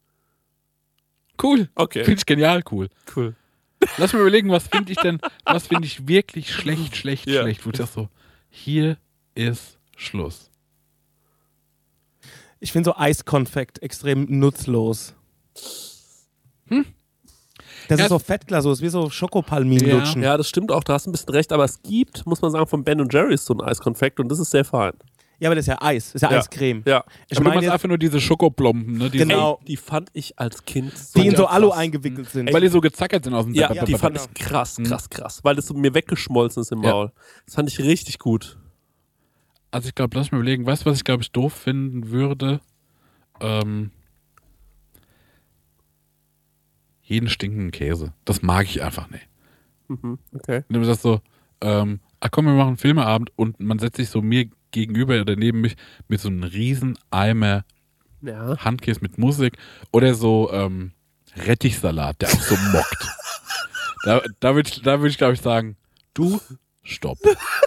Cool. Okay. Finde ich genial cool. Cool. Lass mir überlegen, was finde ich wirklich schlecht, Ja. wo ich das so, hier ist Schluss. Ich finde so Eiskonfekt extrem nutzlos. Das Ja, ist so Fettglasur, ist wie so Schokopalmin-Lutschen. Ja, das stimmt auch, du hast ein bisschen recht, aber es gibt, muss man sagen, von Ben & Jerry's so ein Eiskonfekt und das ist sehr fein. Ja, aber das ist ja Eis, das ist ja Eiscreme. Ja. Ich Aber du meine, meinst einfach nur diese Schokoplomben, ne? Diese, Genau. Die fand ich als Kind so die in so krass. Alu eingewickelt sind. weil die so gezackert sind aus dem Ja, Pepper. die fand ich krass, weil das so mir weggeschmolzen ist im Ja. Maul. Das fand ich richtig gut. Also ich glaube, lass mich überlegen, weißt du, was ich glaube ich doof finden würde? Jeden stinkenden Käse. Das mag ich einfach nicht. Okay. Wenn du sagst so, komm, wir machen einen Filmeabend und man setzt sich so mir gegenüber oder neben mich mit so einem riesen Eimer Ja. Handkäse mit Musik oder so Rettichsalat, der auch so mockt. Da würde ich glaube ich sagen, du, stopp.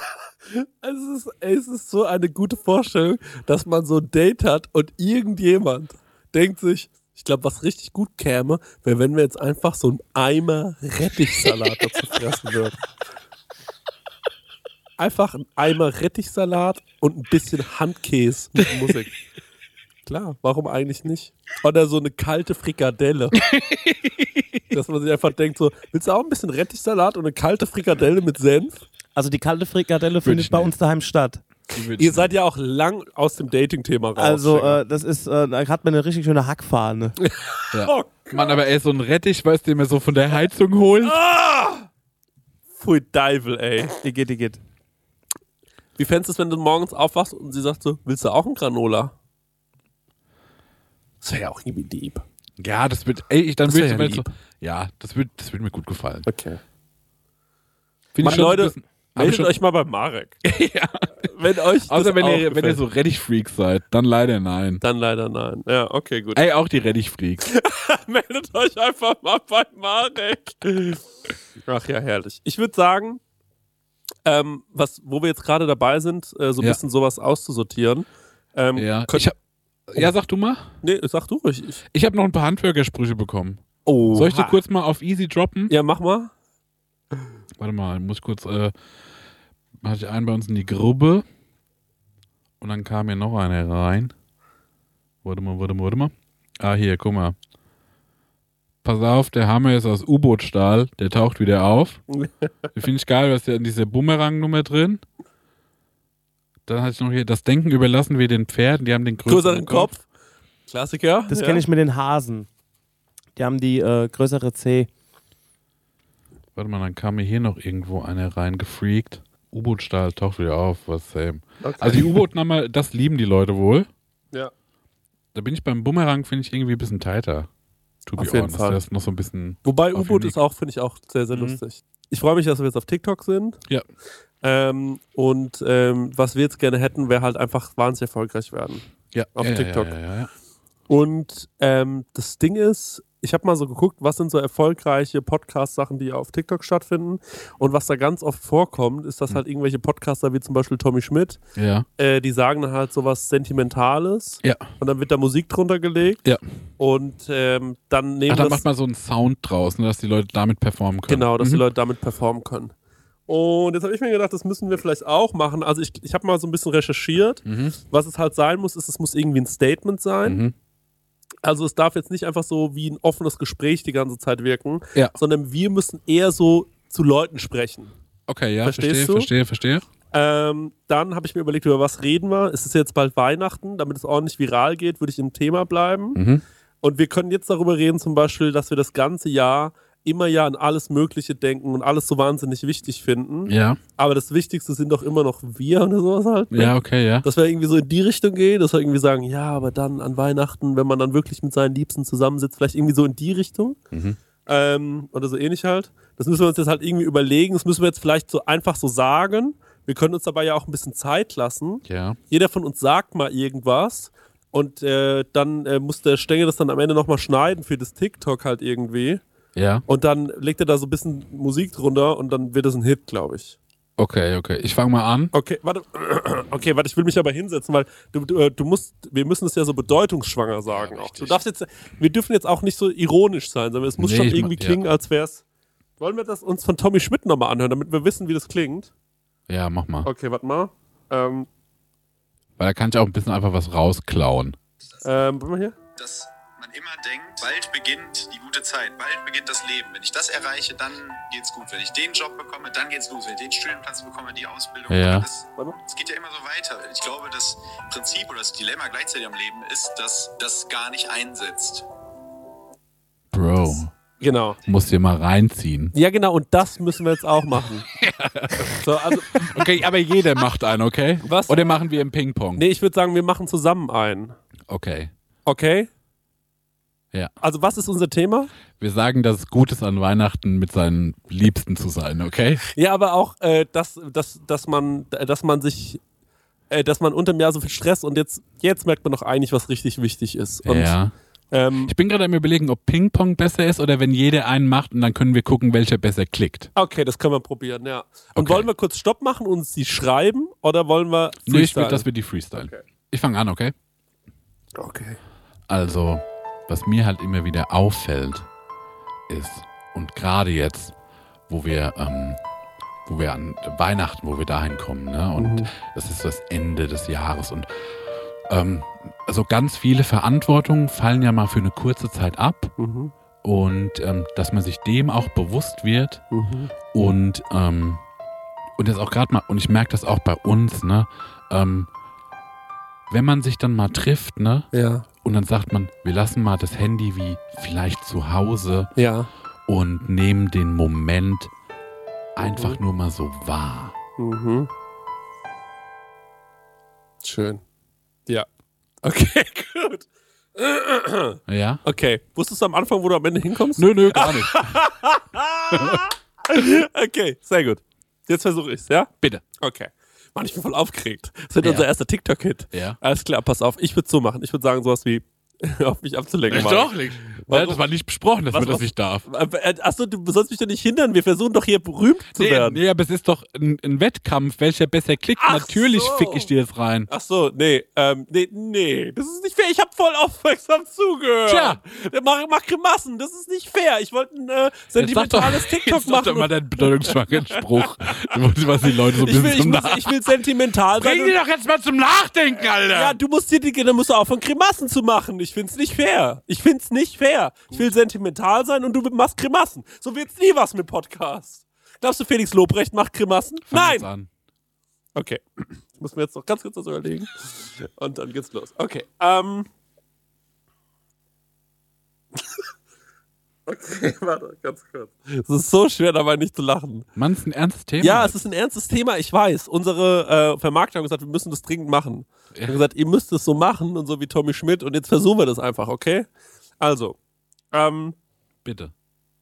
Es ist so eine gute Vorstellung, dass man so ein Date hat und irgendjemand denkt sich, ich glaube, was richtig gut käme, wäre, wenn wir jetzt einfach so einen Eimer Rettichsalat dazu fressen würden. Einfach ein Eimer Rettichsalat und ein bisschen Handkäse mit Musik. Klar, warum eigentlich nicht? Oder so eine kalte Frikadelle. Dass man sich einfach denkt so, willst du auch ein bisschen Rettichsalat und eine kalte Frikadelle mit Senf? Also die kalte Frikadelle findet ich bei nicht. uns daheim statt. Ihr seid ja auch lang aus dem Dating-Thema raus. Also Schenker. das ist, da hat man eine richtig schöne Hackfahne. Ja. Oh Mann, aber ey, so ein Rettich, weißt du, den man so von der Heizung holt. Pfui Deivel, ey. Igitt. Wie fändest du es, wenn du morgens aufwachst und sie sagt so, willst du auch ein Granola? Das wäre ja auch irgendwie lieb. Ja, das wird, ey, dann Das würde wär ich ja mir so, lieb. ja, das wird mir gut gefallen. Okay. Finde ich schon Leute, ein bisschen- meldet euch mal bei Marek. ja. Wenn euch das Außer wenn auch ihr gefällt. so Rettich-Freaks seid, dann leider nein. Dann leider nein. Ja, okay, gut. Ey, auch die Rettich-Freaks. Meldet euch einfach mal bei Marek. Ach ja, herrlich. Ich würde sagen, wo wir jetzt gerade dabei sind, so ein Ja. bisschen sowas auszusortieren. Ja. Sag du mal. Nee, sag du ruhig. Ich habe noch ein paar Handwerkersprüche bekommen. Oh. Soll ich so kurz mal auf easy droppen? Ja, mach mal. Warte mal, ich muss kurz, hatte ich einen bei uns in die Gruppe und dann kam hier noch einer rein. Warte mal. Ah, hier, guck mal. Pass auf, der Hammer ist aus U-Boot-Stahl, der taucht wieder auf. Finde ich geil, was ist ja in dieser Bumerang-Nummer drin. Dann hatte ich noch hier, das Denken überlassen wir den Pferden, die haben den Größeren Kopf. Klassiker. Das kenne ich mit den Hasen. Die haben die größere C. Warte mal, dann kam mir hier noch irgendwo einer reingefreakt. U-Boot-Stahl taucht wieder auf, was same. Okay. Also die U-Boot-Nummer, das lieben die Leute wohl. Ja. Da bin ich beim Bumerang, finde ich irgendwie ein bisschen tighter. To be Auf jeden honest. Fall. Das ist noch so ein bisschen. Wobei Auf U-Boot unique. ist auch, finde ich, auch sehr, sehr lustig. Ich freue mich, dass wir jetzt auf TikTok sind. Ja. Was wir jetzt gerne hätten, wäre halt einfach wahnsinnig erfolgreich werden. Ja, Auf ja, TikTok. Ja. Und das Ding ist, ich habe mal so geguckt, was sind so erfolgreiche Podcast-Sachen, die auf TikTok stattfinden. Und was da ganz oft vorkommt, ist, dass halt irgendwelche Podcaster wie zum Beispiel Tommy Schmidt, Ja. die sagen dann halt sowas Sentimentales. Ja. Und dann wird da Musik drunter gelegt. Ja. Und dann nehmen Ach, da das... macht man so einen Sound draus, ne, dass die Leute damit performen können. Genau, dass die Leute damit performen können. Und jetzt habe ich mir gedacht, das müssen wir vielleicht auch machen. Also ich habe mal so ein bisschen recherchiert. Was es halt sein muss, ist, es muss irgendwie ein Statement sein. Mhm. Also es darf jetzt nicht einfach so wie ein offenes Gespräch die ganze Zeit wirken, Ja. sondern wir müssen eher so zu Leuten sprechen. Okay, ja, Verstehst verstehe. Dann habe ich mir überlegt, über was reden wir. Es ist jetzt bald Weihnachten, damit es ordentlich viral geht, würde ich im Thema bleiben. Mhm. Und wir können jetzt darüber reden zum Beispiel, dass wir das ganze Jahr immer ja an alles Mögliche denken und alles so wahnsinnig wichtig finden. Ja. Aber das Wichtigste sind doch immer noch wir oder sowas halt. Ne? Ja, okay, ja. Dass wir irgendwie so in die Richtung gehen, dass wir irgendwie sagen, ja, aber dann an Weihnachten, wenn man dann wirklich mit seinen Liebsten zusammensitzt, vielleicht irgendwie so in die Richtung. Oder so ähnlich halt. Das müssen wir uns jetzt halt irgendwie überlegen. Das müssen wir jetzt vielleicht so einfach so sagen. Wir können uns dabei ja auch ein bisschen Zeit lassen. Ja. Jeder von uns sagt mal irgendwas und dann muss der Stengel das dann am Ende nochmal schneiden für das TikTok halt irgendwie. Ja. Und dann legt er da so ein bisschen Musik drunter und dann wird es ein Hit, glaube ich. Okay. Ich fange mal an. Okay, warte, ich will mich aber hinsetzen, weil wir müssen es ja so bedeutungsschwanger sagen auch. Wir dürfen jetzt auch nicht so ironisch sein, sondern es muss schon irgendwie klingen, als wäre es. Wollen wir das uns von Tommy Schmidt nochmal anhören, damit wir wissen, wie das klingt? Ja, mach mal. Okay, warte mal. Weil da kann ich auch ein bisschen einfach was rausklauen. Warte mal hier. Dass man immer denkt, bald beginnt die gute Zeit, bald beginnt das Leben. Wenn ich das erreiche, dann geht's gut. Wenn ich den Job bekomme, dann geht's los. Wenn ich den Studienplatz bekomme, die Ausbildung. Ja. Es geht ja immer so weiter. Ich glaube, das Prinzip oder das Dilemma gleichzeitig am Leben ist, dass das gar nicht einsetzt. Bro. Genau. Musst dir mal reinziehen. Ja, genau, und das müssen wir jetzt auch machen. So, also, okay, aber jeder macht einen, okay? Was? Oder machen wir im Ping-Pong? Nee, ich würde sagen, wir machen zusammen einen. Okay. Okay? Ja. Also, was ist unser Thema? Wir sagen, dass es gut ist, an Weihnachten mit seinen Liebsten zu sein, okay? Ja, aber auch, dass man unterm Jahr so viel Stress und jetzt merkt man doch eigentlich, was richtig wichtig ist. Und, ja. Ich bin gerade am Überlegen, ob Ping-Pong besser ist oder wenn jeder einen macht und dann können wir gucken, welcher besser klickt. Okay, das können wir probieren, ja. Und Okay. wollen wir kurz Stopp machen und uns die schreiben oder wollen wir Nee, ich will, freestylen? dass wir die freestylen. Okay. Ich fange an, okay? Okay. Also, was mir halt immer wieder auffällt, ist, und gerade jetzt, wo wir an Weihnachten, wo wir dahin kommen, ne? Und das ist das Ende des Jahres und also ganz viele Verantwortungen fallen ja mal für eine kurze Zeit ab und dass man sich dem auch bewusst wird und jetzt auch gerade mal, und ich merke das auch bei uns, ne, wenn man sich dann mal trifft, ne, Ja. und dann sagt man, wir lassen mal das Handy wie vielleicht zu Hause Ja. und nehmen den Moment einfach nur mal so wahr. Schön. Ja. Okay, gut. Ja? Okay. Wusstest du am Anfang, wo du am Ende hinkommst? Nö, gar nicht. Okay, sehr gut. Jetzt versuche ich's, ja? Bitte. Okay. Mann, ich bin voll aufgeregt. Das wird Ja. unser erster TikTok-Hit. Ja. Alles klar, pass auf. Ich würde so machen. Ich würde sagen, sowas wie auf mich abzulenken. Doch, ja, das war nicht besprochen, dass man das nicht darf. Achso, du sollst mich doch nicht hindern. Wir versuchen doch hier berühmt zu werden. Nee, aber es ist doch ein Wettkampf, welcher besser klickt. Ach Natürlich so. fick ich dir das rein. Achso, nee, das ist nicht fair. Ich habe voll aufmerksam zugehört. Tja. Mach Grimassen, das ist nicht fair. Ich wollte ein sentimentales TikTok Jetzt sag doch machen. mal deinen bedeutungsschwangeren Spruch, was die Leute so ein bisschen zum Nachdenken. Ich will sentimental sein. Bring die doch jetzt mal zum Nachdenken, Alter! Ja, dann musst du aufhören, Grimassen zu machen. Ich find's nicht fair. Ich will sentimental sein und du machst Grimassen. So wird's nie was mit Podcast. Glaubst du, Felix Lobrecht macht Grimassen? Fang jetzt Nein! an. Okay. Ich muss mir jetzt noch ganz kurz was überlegen. Und dann geht's los. Okay. Okay, warte, ganz kurz. Es ist so schwer, dabei nicht zu lachen. Mann, ist ein ernstes Thema. Ja, es ist ein ernstes Thema, ich weiß. Unsere Vermarkter haben gesagt, wir müssen das dringend machen. Wir haben gesagt, ihr müsst es so machen und so wie Tommy Schmidt und jetzt versuchen wir das einfach, okay? Also, Bitte.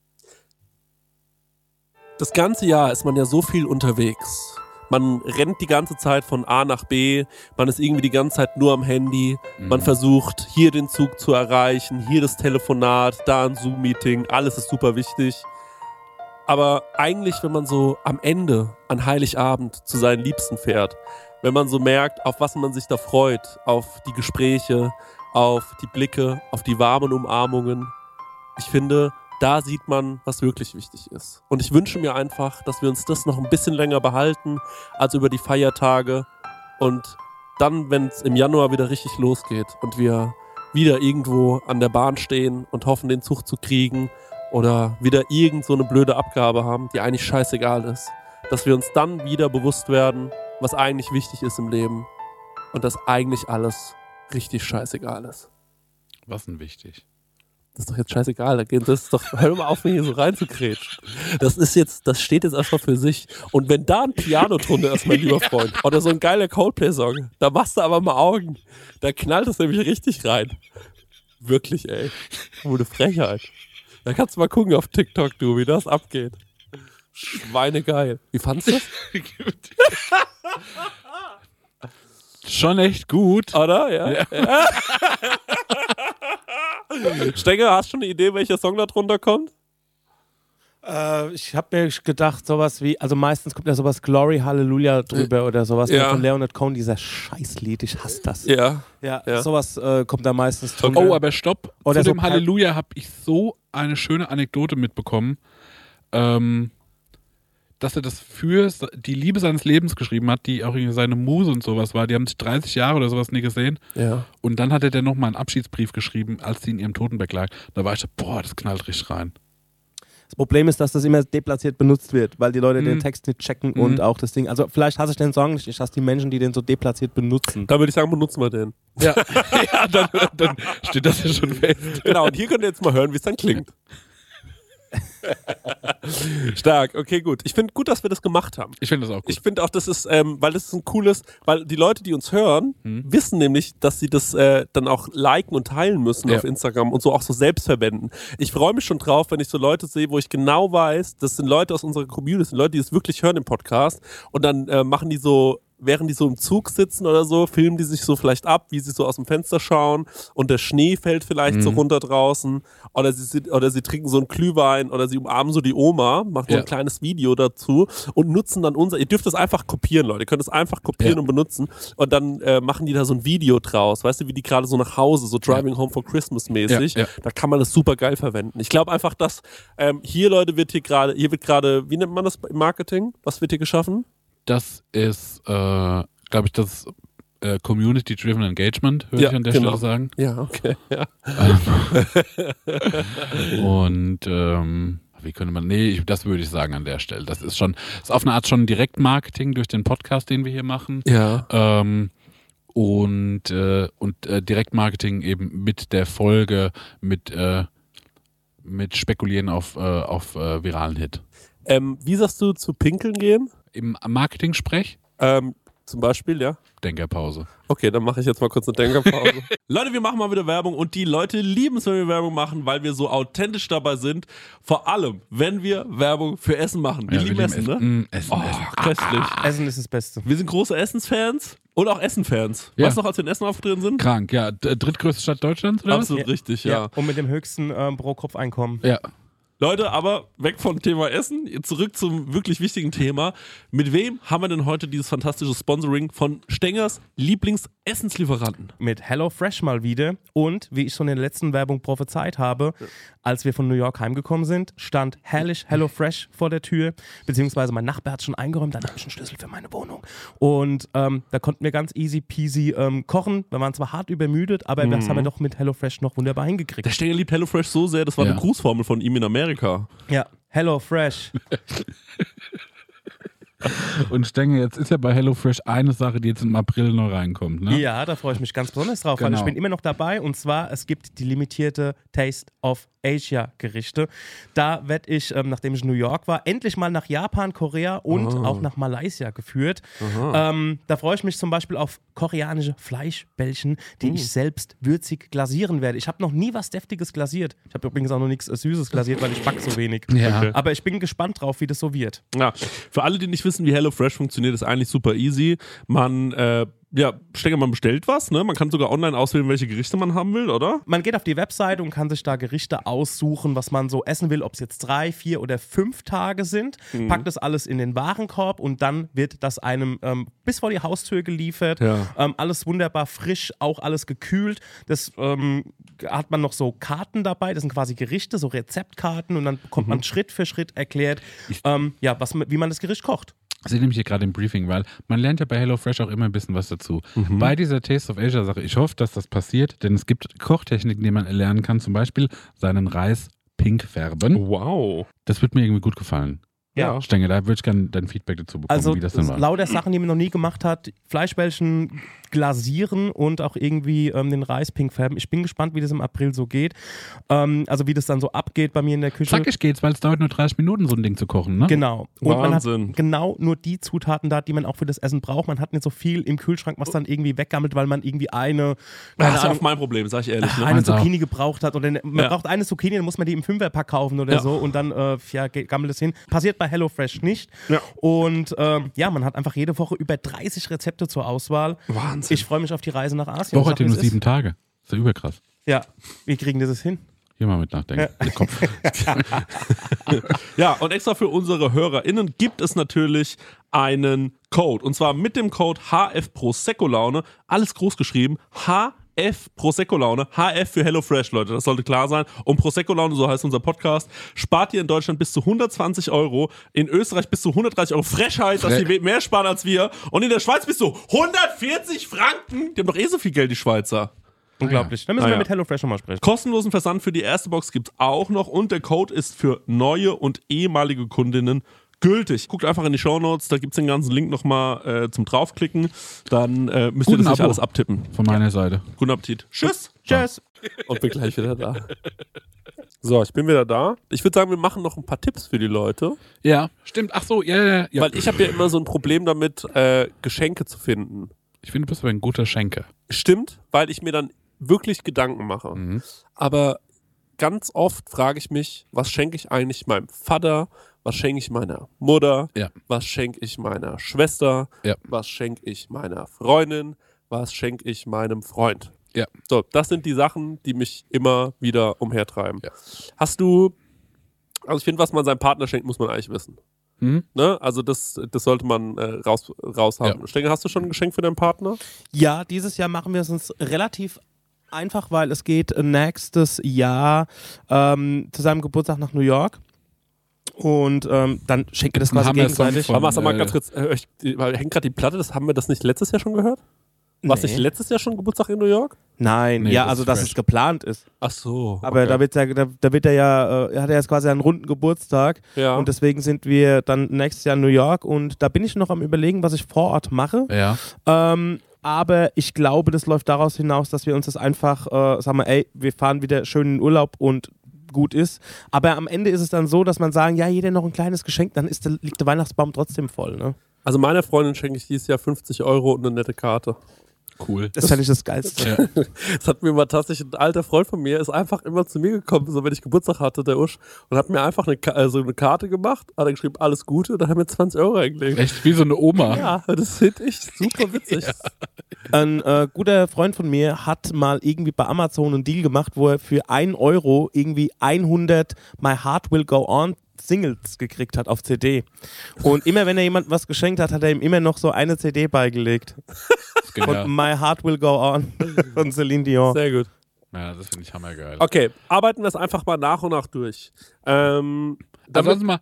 das ganze Jahr ist man ja so viel unterwegs. Man rennt die ganze Zeit von A nach B, man ist irgendwie die ganze Zeit nur am Handy, man versucht hier den Zug zu erreichen, hier das Telefonat, da ein Zoom-Meeting, alles ist super wichtig. Aber eigentlich, wenn man so am Ende, an Heiligabend, zu seinen Liebsten fährt, wenn man so merkt, auf was man sich da freut, auf die Gespräche, auf die Blicke, auf die warmen Umarmungen, ich finde, da sieht man, was wirklich wichtig ist. Und ich wünsche mir einfach, dass wir uns das noch ein bisschen länger behalten, als über die Feiertage. Und dann, wenn es im Januar wieder richtig losgeht und wir wieder irgendwo an der Bahn stehen und hoffen, den Zug zu kriegen oder wieder irgend so eine blöde Abgabe haben, die eigentlich scheißegal ist, dass wir uns dann wieder bewusst werden, was eigentlich wichtig ist im Leben und dass eigentlich alles richtig scheißegal ist. Was denn wichtig? Das ist doch jetzt scheißegal. Das ist doch, hör mal auf, mir hier so reinzukretschen. Das steht jetzt erstmal für sich. Und wenn da ein Piano drunter ist, mein lieber Freund, oder so ein geiler Coldplay-Song, da machst du aber mal Augen. Da knallt es nämlich richtig rein. Wirklich, ey. Gute Frechheit. Da kannst du mal gucken auf TikTok, du, wie das abgeht. Schweinegeil. Wie fandst du das? Schon echt gut. Oder? Ja. Stenger, hast du schon eine Idee, welcher Song da drunter kommt? Ich habe mir gedacht, sowas wie, also meistens kommt ja sowas Glory Hallelujah drüber oder sowas von Leonard Cohen, dieser Scheißlied, ich hasse das. Ja. Sowas kommt da meistens drüber. Oh, aber stopp. Oder Zu so dem Halleluja habe ich so eine schöne Anekdote mitbekommen, dass er das für die Liebe seines Lebens geschrieben hat, die auch irgendwie seine Muse und sowas war. Die haben sich 30 Jahre oder sowas nie gesehen. Ja. Und dann hat er nochmal einen Abschiedsbrief geschrieben, als sie in ihrem Totenbett lag. Da war ich so, boah, das knallt richtig rein. Das Problem ist, dass das immer deplatziert benutzt wird, weil die Leute den Text nicht checken und auch das Ding. Also vielleicht hasse ich den Song nicht, ich hasse die Menschen, die den so deplatziert benutzen. Da würde ich sagen, benutzen wir den. Ja, dann steht das ja schon fest. Genau, und hier könnt ihr jetzt mal hören, wie es dann klingt. Stark, okay, gut. Ich finde gut, dass wir das gemacht haben. Ich finde das auch gut. Ich finde auch, das ist, weil das ist ein cooles, weil die Leute, die uns hören, wissen nämlich, dass sie das dann auch liken und teilen müssen auf Instagram und so auch so selbst verwenden. Ich freue mich schon drauf, wenn ich so Leute sehe, wo ich genau weiß, das sind Leute aus unserer Community, das sind Leute, die es wirklich hören im Podcast und dann machen die so, während die so im Zug sitzen oder so, filmen die sich so vielleicht ab, wie sie so aus dem Fenster schauen und der Schnee fällt vielleicht so runter draußen oder sie trinken so einen Glühwein oder sie umarmen so die Oma, machen so ein kleines Video dazu und nutzen dann ihr dürft das einfach kopieren, Leute, ihr könnt es einfach kopieren und benutzen und dann machen die da so ein Video draus, weißt du, wie die gerade so nach Hause, so Driving Home for Christmas mäßig, da kann man das super geil verwenden. Ich glaube einfach, dass hier, Leute, wird gerade, wie nennt man das im Marketing? Was wird hier geschaffen? Das ist, glaube ich, das Community-Driven Engagement, würde ich an der Stelle sagen. Ja, okay. Ja. Und wie könnte man, das würde ich sagen an der Stelle. Das ist auf eine Art schon Direktmarketing durch den Podcast, den wir hier machen. Ja. Und Direktmarketing eben mit der Folge, mit Spekulieren auf viralen Hit. Wie sagst du zu pinkeln gehen? Im Marketing-Sprech? Zum Beispiel, ja. Denkerpause. Okay, dann mache ich jetzt mal kurz eine Denkerpause. Leute, wir machen mal wieder Werbung und die Leute lieben es, wenn wir Werbung machen, weil wir so authentisch dabei sind. Vor allem, wenn wir Werbung für Essen machen. Wir lieben Essen, ne? Essen. Köstlich. Essen ist das Beste. Wir sind große Essensfans und auch Essenfans. Ja. Weißt du noch, als wir in Essen aufgetreten sind? Krank, ja. Drittgrößte Stadt Deutschlands, oder? Absolut richtig, ja. Und mit dem höchsten Pro-Kopf-Einkommen. Ja. Leute, aber weg vom Thema Essen, zurück zum wirklich wichtigen Thema. Mit wem haben wir denn heute dieses fantastische Sponsoring von Stengers Lieblingsessenslieferanten? Mit HelloFresh mal wieder. Und wie ich schon in der letzten Werbung prophezeit habe, als wir von New York heimgekommen sind, stand herrlich HelloFresh vor der Tür. Beziehungsweise mein Nachbar hat schon eingeräumt, dann habe ich einen Schlüssel für meine Wohnung. Und da konnten wir ganz easy peasy kochen. Wir waren zwar hart übermüdet, aber das haben wir doch mit HelloFresh noch wunderbar hingekriegt. Der Stenger liebt HelloFresh so sehr, das war eine Grußformel von ihm in Amerika. Ja, HelloFresh. Und Stenger, jetzt ist ja bei HelloFresh eine Sache, die jetzt im April neu reinkommt, ne? Ja, da freue ich mich ganz besonders drauf, weil ich bin immer noch dabei und zwar, es gibt die limitierte Taste of Asia Gerichte. Da werde ich, nachdem ich in New York war, endlich mal nach Japan, Korea und auch nach Malaysia geführt. Da freue ich mich zum Beispiel auf koreanische Fleischbällchen, die ich selbst würzig glasieren werde. Ich habe noch nie was Deftiges glasiert. Ich habe übrigens auch noch nichts Süßes glasiert, weil ich backe so wenig. Ja. Okay. Aber ich bin gespannt drauf, wie das so wird. Ja, für alle, die nicht wissen, wie HelloFresh funktioniert, ist eigentlich super easy. Man Stenger, man bestellt was, ne? Man kann sogar online auswählen, welche Gerichte man haben will, oder? Man geht auf die Webseite und kann sich da Gerichte aussuchen, was man so essen will, ob es jetzt 3, 4 oder 5 Tage sind. Packt das alles in den Warenkorb und dann wird das einem bis vor die Haustür geliefert. Ja. Alles wunderbar frisch, auch alles gekühlt. Das hat man noch so Karten dabei, das sind quasi Gerichte, so Rezeptkarten und dann bekommt man Schritt für Schritt erklärt, wie man das Gericht kocht. Ich sehe nämlich hier gerade im Briefing, weil man lernt ja bei HelloFresh auch immer ein bisschen was dazu. Bei dieser Taste of Asia Sache, ich hoffe, dass das passiert, denn es gibt Kochtechniken, die man erlernen kann, zum Beispiel seinen Reis pink färben. Wow. Das wird mir irgendwie gut gefallen. Ja. Stenger, da würde ich gerne dein Feedback dazu bekommen, Also wie das denn war. lauter Sachen, die man noch nie gemacht hat, Fleischbällchen glasieren und auch irgendwie den Reis pink färben. Ich bin gespannt, wie das im April so geht. Also wie das dann so abgeht bei mir in der Küche. Zackig geht's, weil es dauert nur 30 Minuten, so ein Ding zu kochen, ne? Genau. Und Wahnsinn. man hat genau nur die Zutaten da, die man auch für das Essen braucht. Man hat nicht so viel im Kühlschrank, was dann irgendwie weggammelt, weil man irgendwie Das ist auch mein Problem, sag ich ehrlich. Ne? eine Zucchini gebraucht hat. Oder man braucht eine Zucchini, dann muss man die im Fünferpack kaufen oder so und dann gammelt es hin. Passiert bei bei HelloFresh nicht. Ja. Und man hat einfach jede Woche über 30 Rezepte zur Auswahl. Wahnsinn. Ich freue mich auf die Reise nach Asien. Woche hat nur 7 Tage. Ist ja überkrass. Ja, wie kriegen die das hin? Hier mal mit nachdenken. Der Kopf. Ja, und extra für unsere HörerInnen gibt es natürlich einen Code. Und zwar mit dem Code HF Prosecco Laune. Alles groß geschrieben. HF Prosecco Laune. HF für HelloFresh, Leute. Das sollte klar sein. Und Prosecco Laune, so heißt unser Podcast, spart ihr in Deutschland bis zu 120 €. In Österreich bis zu 130 €. Frechheit, dass die mehr sparen als wir. Und in der Schweiz bis zu 140 Franken. Die haben doch eh so viel Geld, die Schweizer. Unglaublich. Dann müssen wir mit HelloFresh nochmal sprechen. Kostenlosen Versand für die erste Box gibt's auch noch und der Code ist für neue und ehemalige Kundinnen gültig. Guckt einfach in die Shownotes, da gibt's den ganzen Link nochmal zum draufklicken. Dann müsst ihr das nicht alles abtippen. Von meiner Seite. Guten Appetit. Tschüss. Tschüss. Und bin gleich wieder da. So, ich bin wieder da. Ich würde sagen, wir machen noch ein paar Tipps für die Leute. Ja, stimmt. Ach so, ja. Weil ich habe ja immer so ein Problem damit, Geschenke zu finden. Ich finde, du bist aber ein guter Schenker. Stimmt, weil ich mir dann wirklich Gedanken mache. Mhm. Aber ganz oft frage ich mich, was schenke ich eigentlich meinem Vater, was schenke ich meiner Mutter, was schenke ich meiner Schwester, was schenke ich meiner Freundin, was schenke ich meinem Freund. Ja. So, das sind die Sachen, die mich immer wieder umhertreiben. Ja. Hast du, also ich finde, was man seinem Partner schenkt, muss man eigentlich wissen. Mhm. Ne? Also das sollte man raus haben. Ja. Stengel, hast du schon ein Geschenk für deinen Partner? Ja, dieses Jahr machen wir es uns relativ einfach, weil es geht nächstes Jahr zu seinem Geburtstag nach New York. Und dann schenken wir das quasi gegenseitig. Warte mal ganz kurz, hängt gerade die Platte, haben wir das nicht letztes Jahr schon gehört? Warst du nicht letztes Jahr schon Geburtstag in New York? Nein, Nee, ja, das also ist dass fresh. es geplant ist. Ach so. Aber da wird er ja, hat er jetzt quasi einen runden Geburtstag. Ja. Und deswegen sind wir dann nächstes Jahr in New York. Und da bin ich noch am Überlegen, was ich vor Ort mache. Ja. Aber ich glaube, das läuft daraus hinaus, dass wir uns das einfach sagen wir, wir fahren wieder schön in den Urlaub und gut ist. Aber am Ende ist es dann so, dass man sagen, ja, jeder noch ein kleines Geschenk, dann liegt der Weihnachtsbaum trotzdem voll. Ne? Also meiner Freundin schenke ich dieses Jahr 50 € und eine nette Karte. Cool. Das fände ich das Geilste. Ja. Das hat mir mal tatsächlich ein alter Freund von mir, ist einfach immer zu mir gekommen, so wenn ich Geburtstag hatte, der Usch, und hat mir einfach eine Karte gemacht, hat er geschrieben, alles Gute, und dann hat er mir 20 € eingelegt. Echt wie so eine Oma. Ja, das finde ich super witzig. Ja. Ein guter Freund von mir hat mal irgendwie bei Amazon einen Deal gemacht, wo er für 1 € irgendwie 100 My Heart Will Go On Singles gekriegt hat auf CD. Und immer wenn er jemandem was geschenkt hat, hat er ihm immer noch so eine CD beigelegt. Von My Heart Will Go On von Celine Dion. Sehr gut. Ja, das finde ich hammergeil. Okay, arbeiten wir es einfach mal nach und nach durch. Also mal,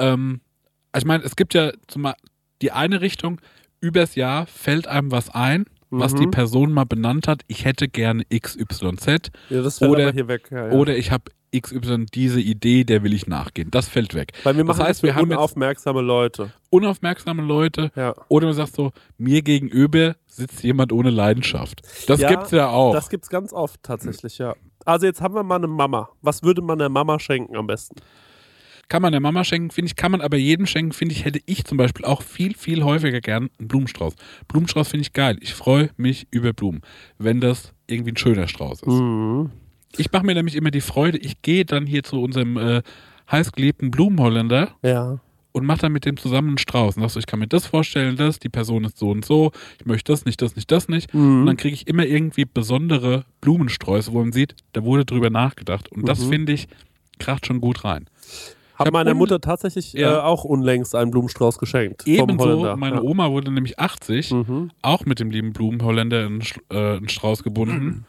ich meine, es gibt ja zumal die eine Richtung, übers Jahr fällt einem was ein, was die Person mal benannt hat, ich hätte gerne XYZ. Ja, das fällt aber hier weg. Ja. Oder ich habe XY diese Idee, der will ich nachgehen. Das fällt weg. Weil wir machen das heißt, wir haben unaufmerksame Leute. Unaufmerksame Leute. Ja. Oder du sagst so, mir gegenüber sitzt jemand ohne Leidenschaft. Das gibt's ja auch. Das gibt's ganz oft tatsächlich, ja. Also jetzt haben wir mal eine Mama. Was würde man der Mama schenken am besten? Kann man der Mama schenken, finde ich, kann man aber jedem schenken, finde ich, hätte ich zum Beispiel auch viel, viel häufiger gern einen Blumenstrauß. Blumenstrauß finde ich geil. Ich freue mich über Blumen, wenn das irgendwie ein schöner Strauß ist. Mhm. Ich mache mir nämlich immer die Freude, ich gehe dann hier zu unserem heißgeliebten Blumenholländer Ja. und mache dann mit dem zusammen einen Strauß. Und sagst so, ich kann mir das vorstellen, die Person ist so und so, ich möchte das nicht. Und dann kriege ich immer irgendwie besondere Blumensträuße, wo man sieht, da wurde drüber nachgedacht. Und das, finde ich, kracht schon gut rein. Hat meiner Mutter tatsächlich auch unlängst einen Blumenstrauß geschenkt. Vom Ebenso, Holländer. meine Oma wurde nämlich 80, auch mit dem lieben Blumenholländer einen Strauß gebunden.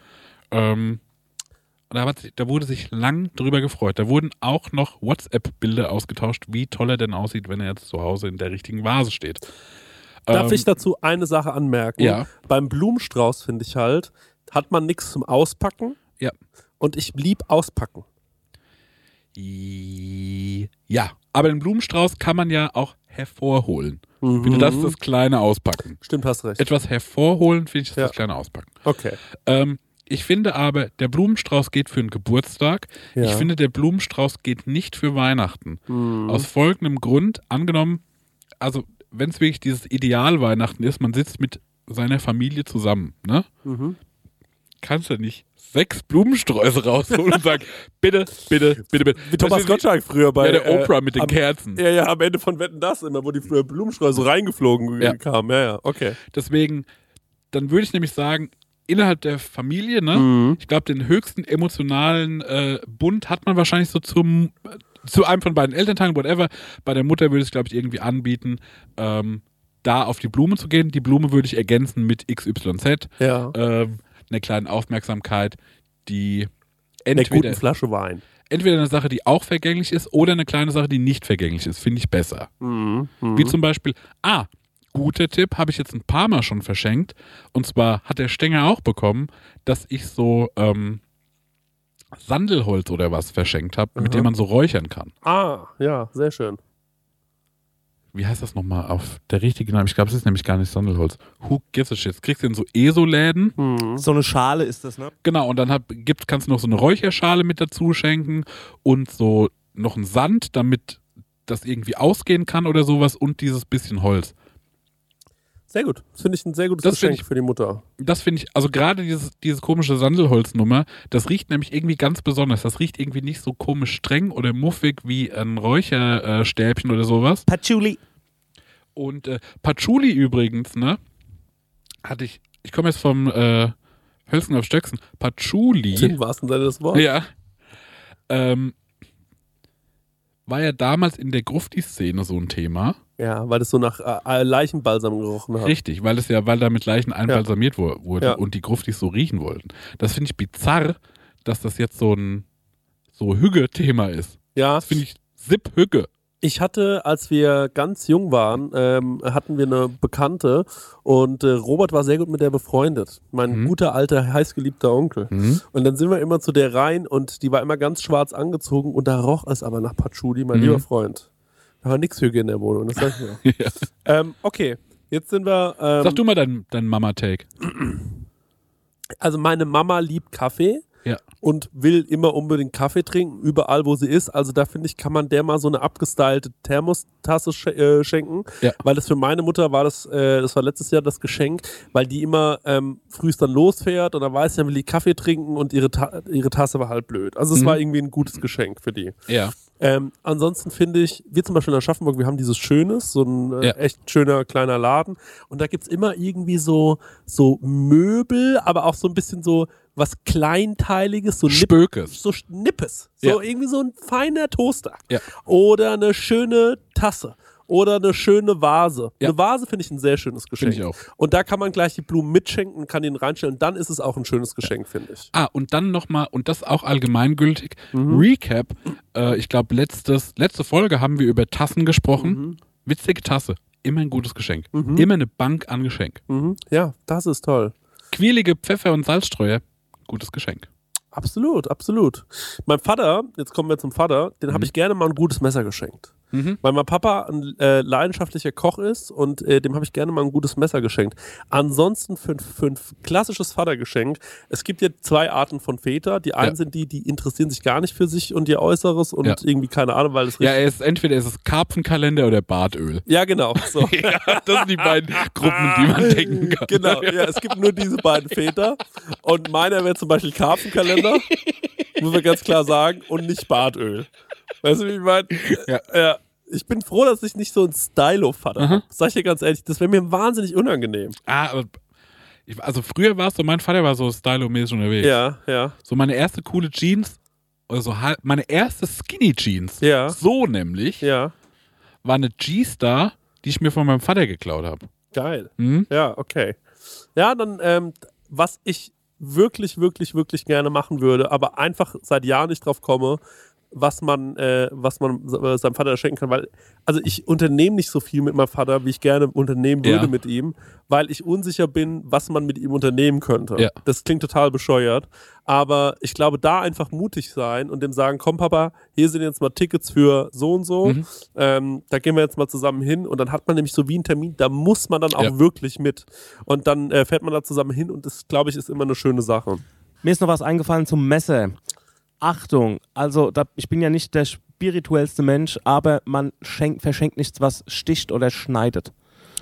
Da wurde sich lang drüber gefreut. Da wurden auch noch WhatsApp-Bilder ausgetauscht, wie toll er denn aussieht, wenn er jetzt zu Hause in der richtigen Vase steht. Darf ich dazu eine Sache anmerken? Ja. Beim Blumenstrauß, finde ich halt, hat man nichts zum Auspacken. Ja. Und ich lieb Auspacken. Ja, aber den Blumenstrauß kann man ja auch hervorholen. Ich finde, das ist das kleine Auspacken. Stimmt, hast recht. Etwas hervorholen, finde ich, ist das kleine Auspacken. Okay. Ich finde aber, der Blumenstrauß geht für einen Geburtstag. Ja. Ich finde, der Blumenstrauß geht nicht für Weihnachten. Aus folgendem Grund, angenommen, also wenn es wirklich dieses Ideal-Weihnachten ist, man sitzt mit seiner Familie zusammen, ne? Kannst du nicht 6 Blumensträuße rausholen und sagen, bitte. Wie Thomas Gottschalk früher bei der Oprah mit den Kerzen. Ja, am Ende von Wetten, das immer, wo die Blumensträuße reingeflogen kamen. Ja, okay. Deswegen, dann würde ich nämlich sagen, innerhalb der Familie, ne? Ich glaube, den höchsten emotionalen Bund hat man wahrscheinlich so zu einem von beiden Elternteilen, whatever. Bei der Mutter würde ich, glaube ich, irgendwie anbieten, da auf die Blume zu gehen. Die Blume würde ich ergänzen mit XYZ. Ja. Eine kleine Aufmerksamkeit, die Eine gute Flasche Wein. entweder eine Sache, die auch vergänglich ist, oder eine kleine Sache, die nicht vergänglich ist. Finde ich besser. Wie zum Beispiel, guter Tipp, habe ich jetzt ein paar Mal schon verschenkt. Und zwar hat der Stenger auch bekommen, dass ich so Sandelholz oder was verschenkt habe, mit dem man so räuchern kann. Ja, sehr schön. Wie heißt das nochmal auf der richtige Name? Ich glaube, es ist nämlich gar nicht Sandelholz. Who gives a shit? Das kriegst du in so ESO-Läden. So eine Schale ist das, ne? Genau, und dann kannst du noch so eine Räucherschale mit dazu schenken und so noch einen Sand, damit das irgendwie ausgehen kann oder sowas und dieses bisschen Holz. Sehr gut. Das finde ich ein sehr gutes Geschenk für die Mutter. Das finde ich, also gerade dieses komische Sandelholznummer, das riecht nämlich irgendwie ganz besonders. Das riecht irgendwie nicht so komisch streng oder muffig wie ein Räucherstäbchen oder sowas. Patchouli. Und Patchouli übrigens, ne, ich komme jetzt vom Hölzen auf Stöcksen. Patchouli. Im wahrsten Sinne des Wortes. Ja. War ja damals in der Grufti-Szene so ein Thema. Ja, weil es so nach Leichenbalsam gerochen hat. Richtig, weil damit Leichen einbalsamiert wurde und die Gruftis so riechen wollten. Das finde ich bizarr, dass das jetzt so ein Hügge-Thema ist. Ja. Das finde ich Hügge. Ich hatte, als wir ganz jung waren, hatten wir eine Bekannte und Robert war sehr gut mit der befreundet. Mein guter, alter, heißgeliebter Onkel. Und dann sind wir immer zu der rein und die war immer ganz schwarz angezogen und da roch es aber nach Patchouli, mein lieber Freund. Da war nix Hüge in der Wohnung, das sag ich mir. Ja. Okay, jetzt sind wir... Sag du mal deinen Mama-Take. Also meine Mama liebt Kaffee. Ja. Und will immer unbedingt Kaffee trinken, überall wo sie ist. Also da finde ich, kann man der mal so eine abgestylte Thermostasse schenken. Ja. Weil das für meine Mutter war das war letztes Jahr das Geschenk, weil die immer frühst dann losfährt und dann weiß sie, dann will die Kaffee trinken und ihre Tasse war halt blöd. Also es war irgendwie ein gutes Geschenk für die. Ja. Ansonsten finde ich, wir zum Beispiel in Aschaffenburg, wir haben dieses Schönes, so ein echt schöner kleiner Laden und da gibt es immer irgendwie so Möbel, aber auch so ein bisschen so was Kleinteiliges, so Spökes. So Nippes. So irgendwie so ein feiner Toaster. Ja. Oder eine schöne Tasse. Oder eine schöne Vase. Ja. Eine Vase finde ich ein sehr schönes Geschenk. Finde ich auch. Und da kann man gleich die Blumen mitschenken und kann ihn reinstellen. Und dann ist es auch ein schönes Geschenk, finde ich. Und dann nochmal, und das auch allgemeingültig, Recap. Ich glaube, letzte Folge haben wir über Tassen gesprochen. Witzige Tasse. Immer ein gutes Geschenk. Immer eine Bank an Geschenk. Ja, das ist toll. Quirlige Pfeffer- und Salzstreuer. Gutes Geschenk. Absolut, absolut. Mein Vater, jetzt kommen wir zum Vater, den habe ich gerne mal ein gutes Messer geschenkt. Weil mein Papa ein leidenschaftlicher Koch ist und dem habe ich gerne mal ein gutes Messer geschenkt. Ansonsten für ein klassisches Vatergeschenk, es gibt ja 2 Arten von Väter. Die einen sind die interessieren sich gar nicht für sich und ihr Äußeres und irgendwie keine Ahnung, weil es richtig... Entweder ist es Karpfenkalender oder Bartöl. Ja, genau. So. Das sind die beiden Gruppen, die man denken kann. Genau, ja, es gibt nur diese beiden Väter und meiner wäre zum Beispiel Karpfenkalender, muss man ganz klar sagen, und nicht Bartöl. Weißt du, wie ich meine? Ja. Ich bin froh, dass ich nicht so ein Stylo-Vater habe. Sag ich dir ganz ehrlich, das wäre mir wahnsinnig unangenehm. Also früher war es so, mein Vater war so stylo-mäßig unterwegs. Ja. So meine erste coole Jeans, also meine erste Skinny Jeans, so nämlich, war eine G-Star, die ich mir von meinem Vater geklaut habe. Geil. Ja, okay. Ja, dann, was ich wirklich, wirklich, wirklich gerne machen würde, aber einfach seit Jahren nicht drauf komme, was man seinem Vater schenken kann, weil, also ich unternehme nicht so viel mit meinem Vater, wie ich gerne unternehmen würde mit ihm, weil ich unsicher bin, was man mit ihm unternehmen könnte. Ja. Das klingt total bescheuert, aber ich glaube, da einfach mutig sein und dem sagen, komm Papa, hier sind jetzt mal Tickets für so und so, da gehen wir jetzt mal zusammen hin und dann hat man nämlich so wie einen Termin, da muss man dann auch wirklich mit und dann fährt man da zusammen hin und das, glaube ich, ist immer eine schöne Sache. Mir ist noch was eingefallen zum Messer. Achtung, also ich bin ja nicht der spirituellste Mensch, aber man verschenkt nichts, was sticht oder schneidet.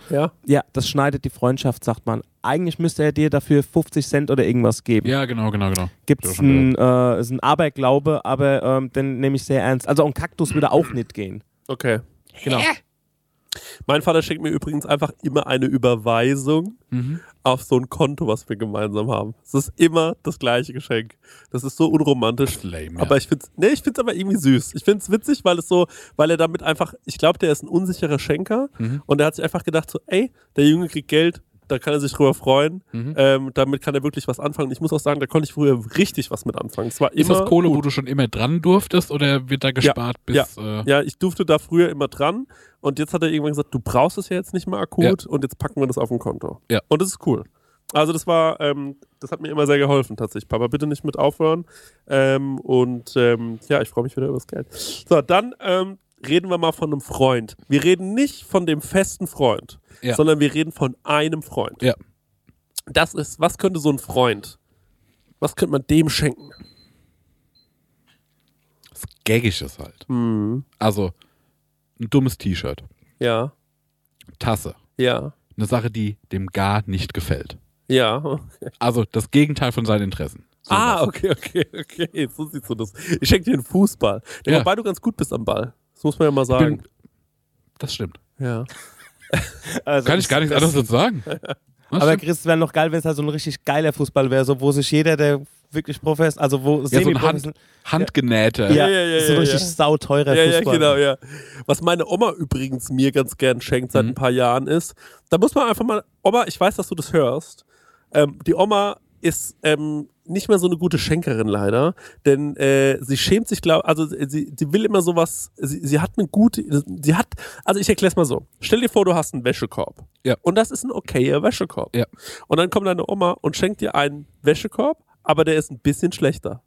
Ja? Ja, das schneidet die Freundschaft, sagt man. Eigentlich müsste er dir dafür 50 Cent oder irgendwas geben. Ja, genau. Gibt es ein Aberglaube, aber den nehme ich sehr ernst. Also ein Kaktus würde auch nicht gehen. Okay. Genau. Mein Vater schenkt mir übrigens einfach immer eine Überweisung auf so ein Konto, was wir gemeinsam haben. Es ist immer das gleiche Geschenk. Das ist so unromantisch. Lame, ja. Aber ich find's aber irgendwie süß. Ich find's witzig, weil er damit einfach, ich glaube, der ist ein unsicherer Schenker und er hat sich einfach gedacht so, ey, der Junge kriegt Geld, da kann er sich drüber freuen. Damit kann er wirklich was anfangen. Ich muss auch sagen, da konnte ich früher richtig was mit anfangen. Es war Ist immer das Kohle, gut. wo du schon immer dran durftest oder wird da gespart bis... Ja, ich durfte da früher immer dran und jetzt hat er irgendwann gesagt, du brauchst es ja jetzt nicht mehr akut und jetzt packen wir das auf ein Konto. Ja. Und das ist cool. Also das hat mir immer sehr geholfen tatsächlich. Papa, bitte nicht mit aufhören. Ich freue mich wieder über das Geld. So, dann reden wir mal von einem Freund. Wir reden nicht von dem festen Freund, sondern wir reden von einem Freund. Ja. Das ist, was könnte so ein Freund, was könnte man dem schenken? Das Gaggisches halt. Also, ein dummes T-Shirt. Ja. Tasse. Ja. Eine Sache, die dem gar nicht gefällt. Ja. Okay. Also, das Gegenteil von seinen Interessen. Okay. So siehst du das. Ich schenke dir einen Fußball. Wobei du ganz gut bist am Ball. Das muss man ja mal sagen. Das stimmt. Ja. Also Kann ich gar nichts anderes dazu sagen. Aber Chris, es wäre noch geil, wenn es halt so ein richtig geiler Fußball wäre, so, wo sich jeder, der wirklich professionell, also wo Ja, so ein semi-professionell... handgenähter. Ja, Ja, so ein richtig sauteurer Fußball. Genau, ja. Was meine Oma übrigens mir ganz gern schenkt seit ein paar Jahren ist, da muss man einfach mal, Oma, ich weiß, dass du das hörst, die Oma ist nicht mehr so eine gute Schenkerin leider, denn sie schämt sich, sie will immer sowas, sie hat eine gute, also ich erkläre es mal so, stell dir vor, du hast einen Wäschekorb und das ist ein okayer Wäschekorb und dann kommt deine Oma und schenkt dir einen Wäschekorb, aber der ist ein bisschen schlechter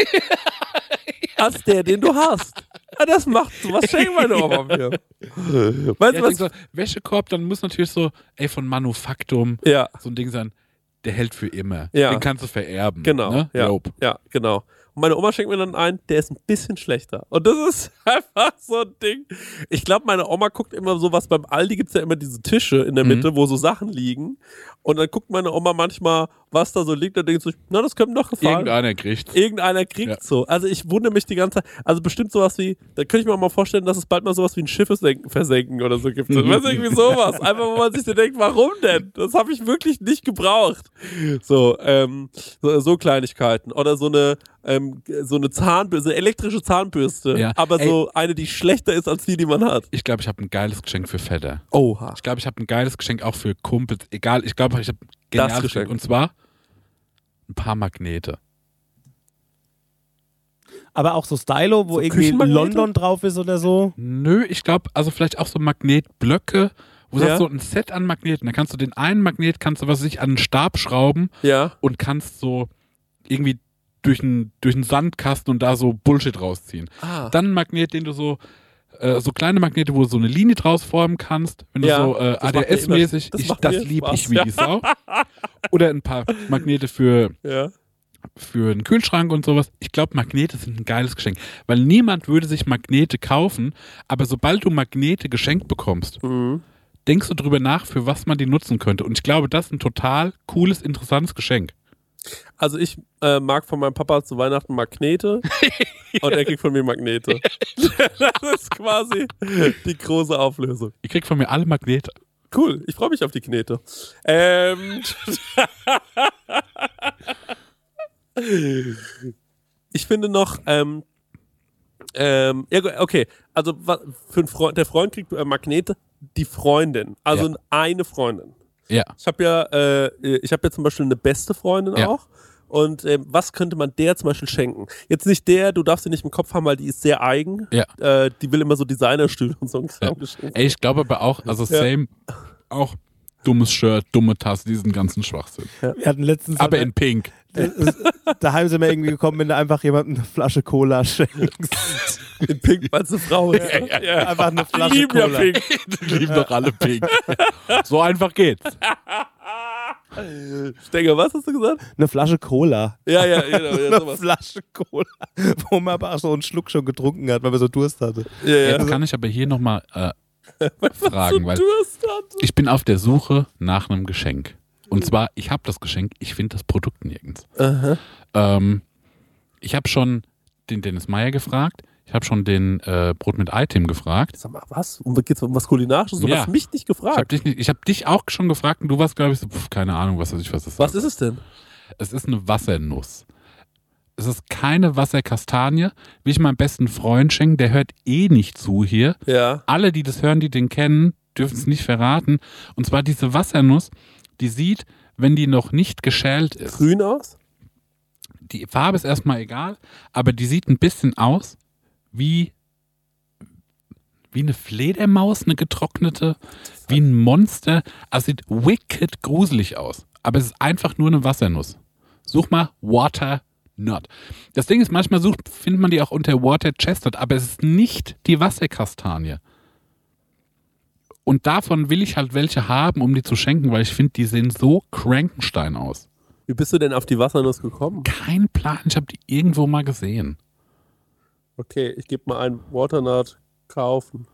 als der, den du hast. Ja, das macht, was schenkt meine Oma mir? Weißt du was? So, Wäschekorb, dann muss natürlich so, von Manufaktum so ein Ding sein, der hält für immer. Ja. Den kannst du vererben. Genau. Ne? Ja, genau. Und meine Oma schenkt mir dann einen, der ist ein bisschen schlechter. Und das ist einfach so ein Ding. Ich glaube, meine Oma guckt immer so, was beim Aldi gibt es ja immer diese Tische in der Mitte, wo so Sachen liegen. Und dann guckt meine Oma manchmal, was da so liegt, und denkt so, na, das könnte mir doch gefallen. Irgendeiner kriegt so. Also ich wundere mich die ganze Zeit. Also bestimmt sowas wie, da könnte ich mir auch mal vorstellen, dass es bald mal sowas wie ein Versenken oder so gibt. Weißt du, irgendwie sowas. Einfach, wo man sich so denkt, warum denn? Das habe ich wirklich nicht gebraucht. So Kleinigkeiten. Oder so eine Zahnbürste, eine elektrische Zahnbürste, aber so eine, die schlechter ist als die man hat. Ich glaube, ich habe ein geiles Geschenk für Väter. Oha. Ich glaube, ich habe ein geiles Geschenk auch für Kumpels. Egal, ich glaube, ich habe ein geniales Geschenk. Und zwar ein paar Magnete. Aber auch so Stylo, wo so irgendwie London drauf ist oder so? Nö, ich glaube, also vielleicht auch so Magnetblöcke, wo du hast so ein Set an Magneten. Da kannst du den einen Magnet, an einen Stab schrauben und kannst so irgendwie durch einen Sandkasten und da so Bullshit rausziehen. Dann ein Magnet, den du so kleine Magnete, wo du so eine Linie draus formen kannst, wenn du so ADS-mäßig, das liebe ich wie die Sau. Oder ein paar Magnete für einen Kühlschrank und sowas. Ich glaube, Magnete sind ein geiles Geschenk, weil niemand würde sich Magnete kaufen, aber sobald du Magnete geschenkt bekommst, denkst du drüber nach, für was man die nutzen könnte. Und ich glaube, das ist ein total cooles, interessantes Geschenk. Also ich mag von meinem Papa zu Weihnachten Magnete und er kriegt von mir Magnete. Das ist quasi die große Auflösung. Ich krieg von mir alle Magnete. Cool, ich freue mich auf die Knete. Ich finde noch, okay, also für einen Freund, der Freund kriegt Magnete, die Freundin, also eine Freundin. Ja. Ich habe ja zum Beispiel eine beste Freundin auch. Und was könnte man der zum Beispiel schenken? Jetzt nicht du darfst sie nicht im Kopf haben, weil die ist sehr eigen. Ja. Die will immer so Designerstühle und so ein Kram geschenkt. Ey, ich glaube aber auch, also same, auch dummes Shirt, dumme Tasse, diesen ganzen Schwachsinn. Ja. Wir hatten letztens aber in Pink. Daheim sind wir irgendwie gekommen, wenn du einfach jemandem eine Flasche Cola schenkst. In Pink, weil es eine Frau ist. Ja. Einfach eine Flasche Cola. Ja Pink. Die lieben doch alle Pink. So einfach geht's. Stenger, was hast du gesagt? Eine Flasche Cola. Ja, genau. Eine Flasche Cola, wo man aber auch so einen Schluck schon getrunken hat, weil man so Durst hatte. Jetzt kann ich aber hier nochmal fragen, weil ich bin auf der Suche nach einem Geschenk. Und zwar, ich habe das Geschenk, ich finde das Produkt nirgends. Ich habe schon den Dennis Meyer gefragt, ich habe schon den Brot mit Item gefragt. Sag mal, was? Geht's um was Kulinarisches? Du hast mich nicht gefragt. Ich habe dich auch schon gefragt und du warst, glaube ich, so, keine Ahnung, was das ist. Was ist es denn? Es ist eine Wassernuss. Es ist keine Wasserkastanie. Will ich meinem besten Freund schenken, der hört eh nicht zu hier. Ja. Alle, die das hören, die den kennen, dürfen es nicht verraten. Und zwar diese Wassernuss, die sieht, wenn die noch nicht geschält ist. Grün aus? Die Farbe ist erstmal egal, aber die sieht ein bisschen aus wie eine Fledermaus, eine getrocknete, wie ein Monster. Also sieht wicked gruselig aus. Aber es ist einfach nur eine Wassernuss. Such mal Water Nut. Das Ding ist, manchmal findet man die auch unter Water Chestnut, aber es ist nicht die Wasserkastanie. Und davon will ich halt welche haben, um die zu schenken, weil ich finde, die sehen so Krankenstein aus. Wie bist du denn auf die Wassernuss gekommen? Kein Plan, ich habe die irgendwo mal gesehen. Okay, ich gebe mal einen Waternut kaufen.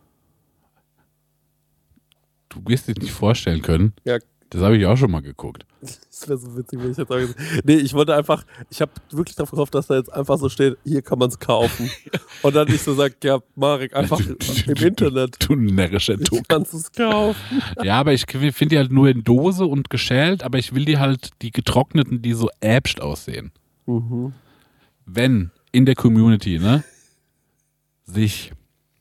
Du wirst dir nicht vorstellen können. Ja. Das habe ich auch schon mal geguckt. Das wäre so witzig, wenn ich jetzt sage. Nee, ich habe wirklich darauf gehofft, dass da jetzt einfach so steht, hier kann man es kaufen. Und dann ich so sage, ja, Marek, einfach im Internet. Du närrischer Tuck. Kannst du es kaufen. Ja, aber ich finde die halt nur in Dose und geschält, aber ich will die halt, die getrockneten, die so äbscht aussehen. Mhm. Wenn in der Community, ne, sich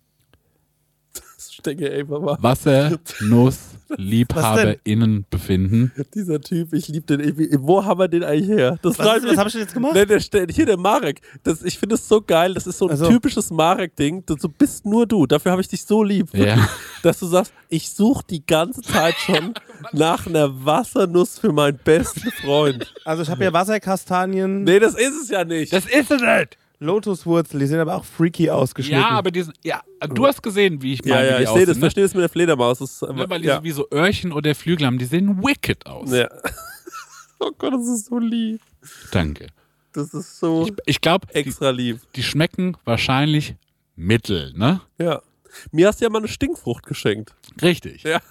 WassernussliebhaberInnen befinden. Dieser Typ, ich liebe den. Wo haben wir den eigentlich her? Was habe ich denn jetzt gemacht? Nee, hier der Marek. Ich finde es so geil. Das ist so ein typisches Marek-Ding. So bist nur du. Dafür habe ich dich so lieb. Ja. Dass du sagst, ich suche die ganze Zeit schon nach einer Wassernuss für meinen besten Freund. Also ich habe ja Wasserkastanien. Nee, das ist es ja nicht. Das ist es nicht. Lotuswurzel, die sehen aber auch freaky ausgeschnitten. Ja, aber du hast gesehen, wie ich meine, ja, wie ich aussehen, sehe das, verstehe das mit der Fledermaus. Das ist, weil die so wie so Öhrchen oder Flügel haben, die sehen wicked aus. Ja. Oh Gott, das ist so lieb. Danke. Das ist so ich glaube, extra lieb. Die schmecken wahrscheinlich mittel, ne? Ja. Mir hast du ja mal eine Stinkfrucht geschenkt. Richtig. Ja.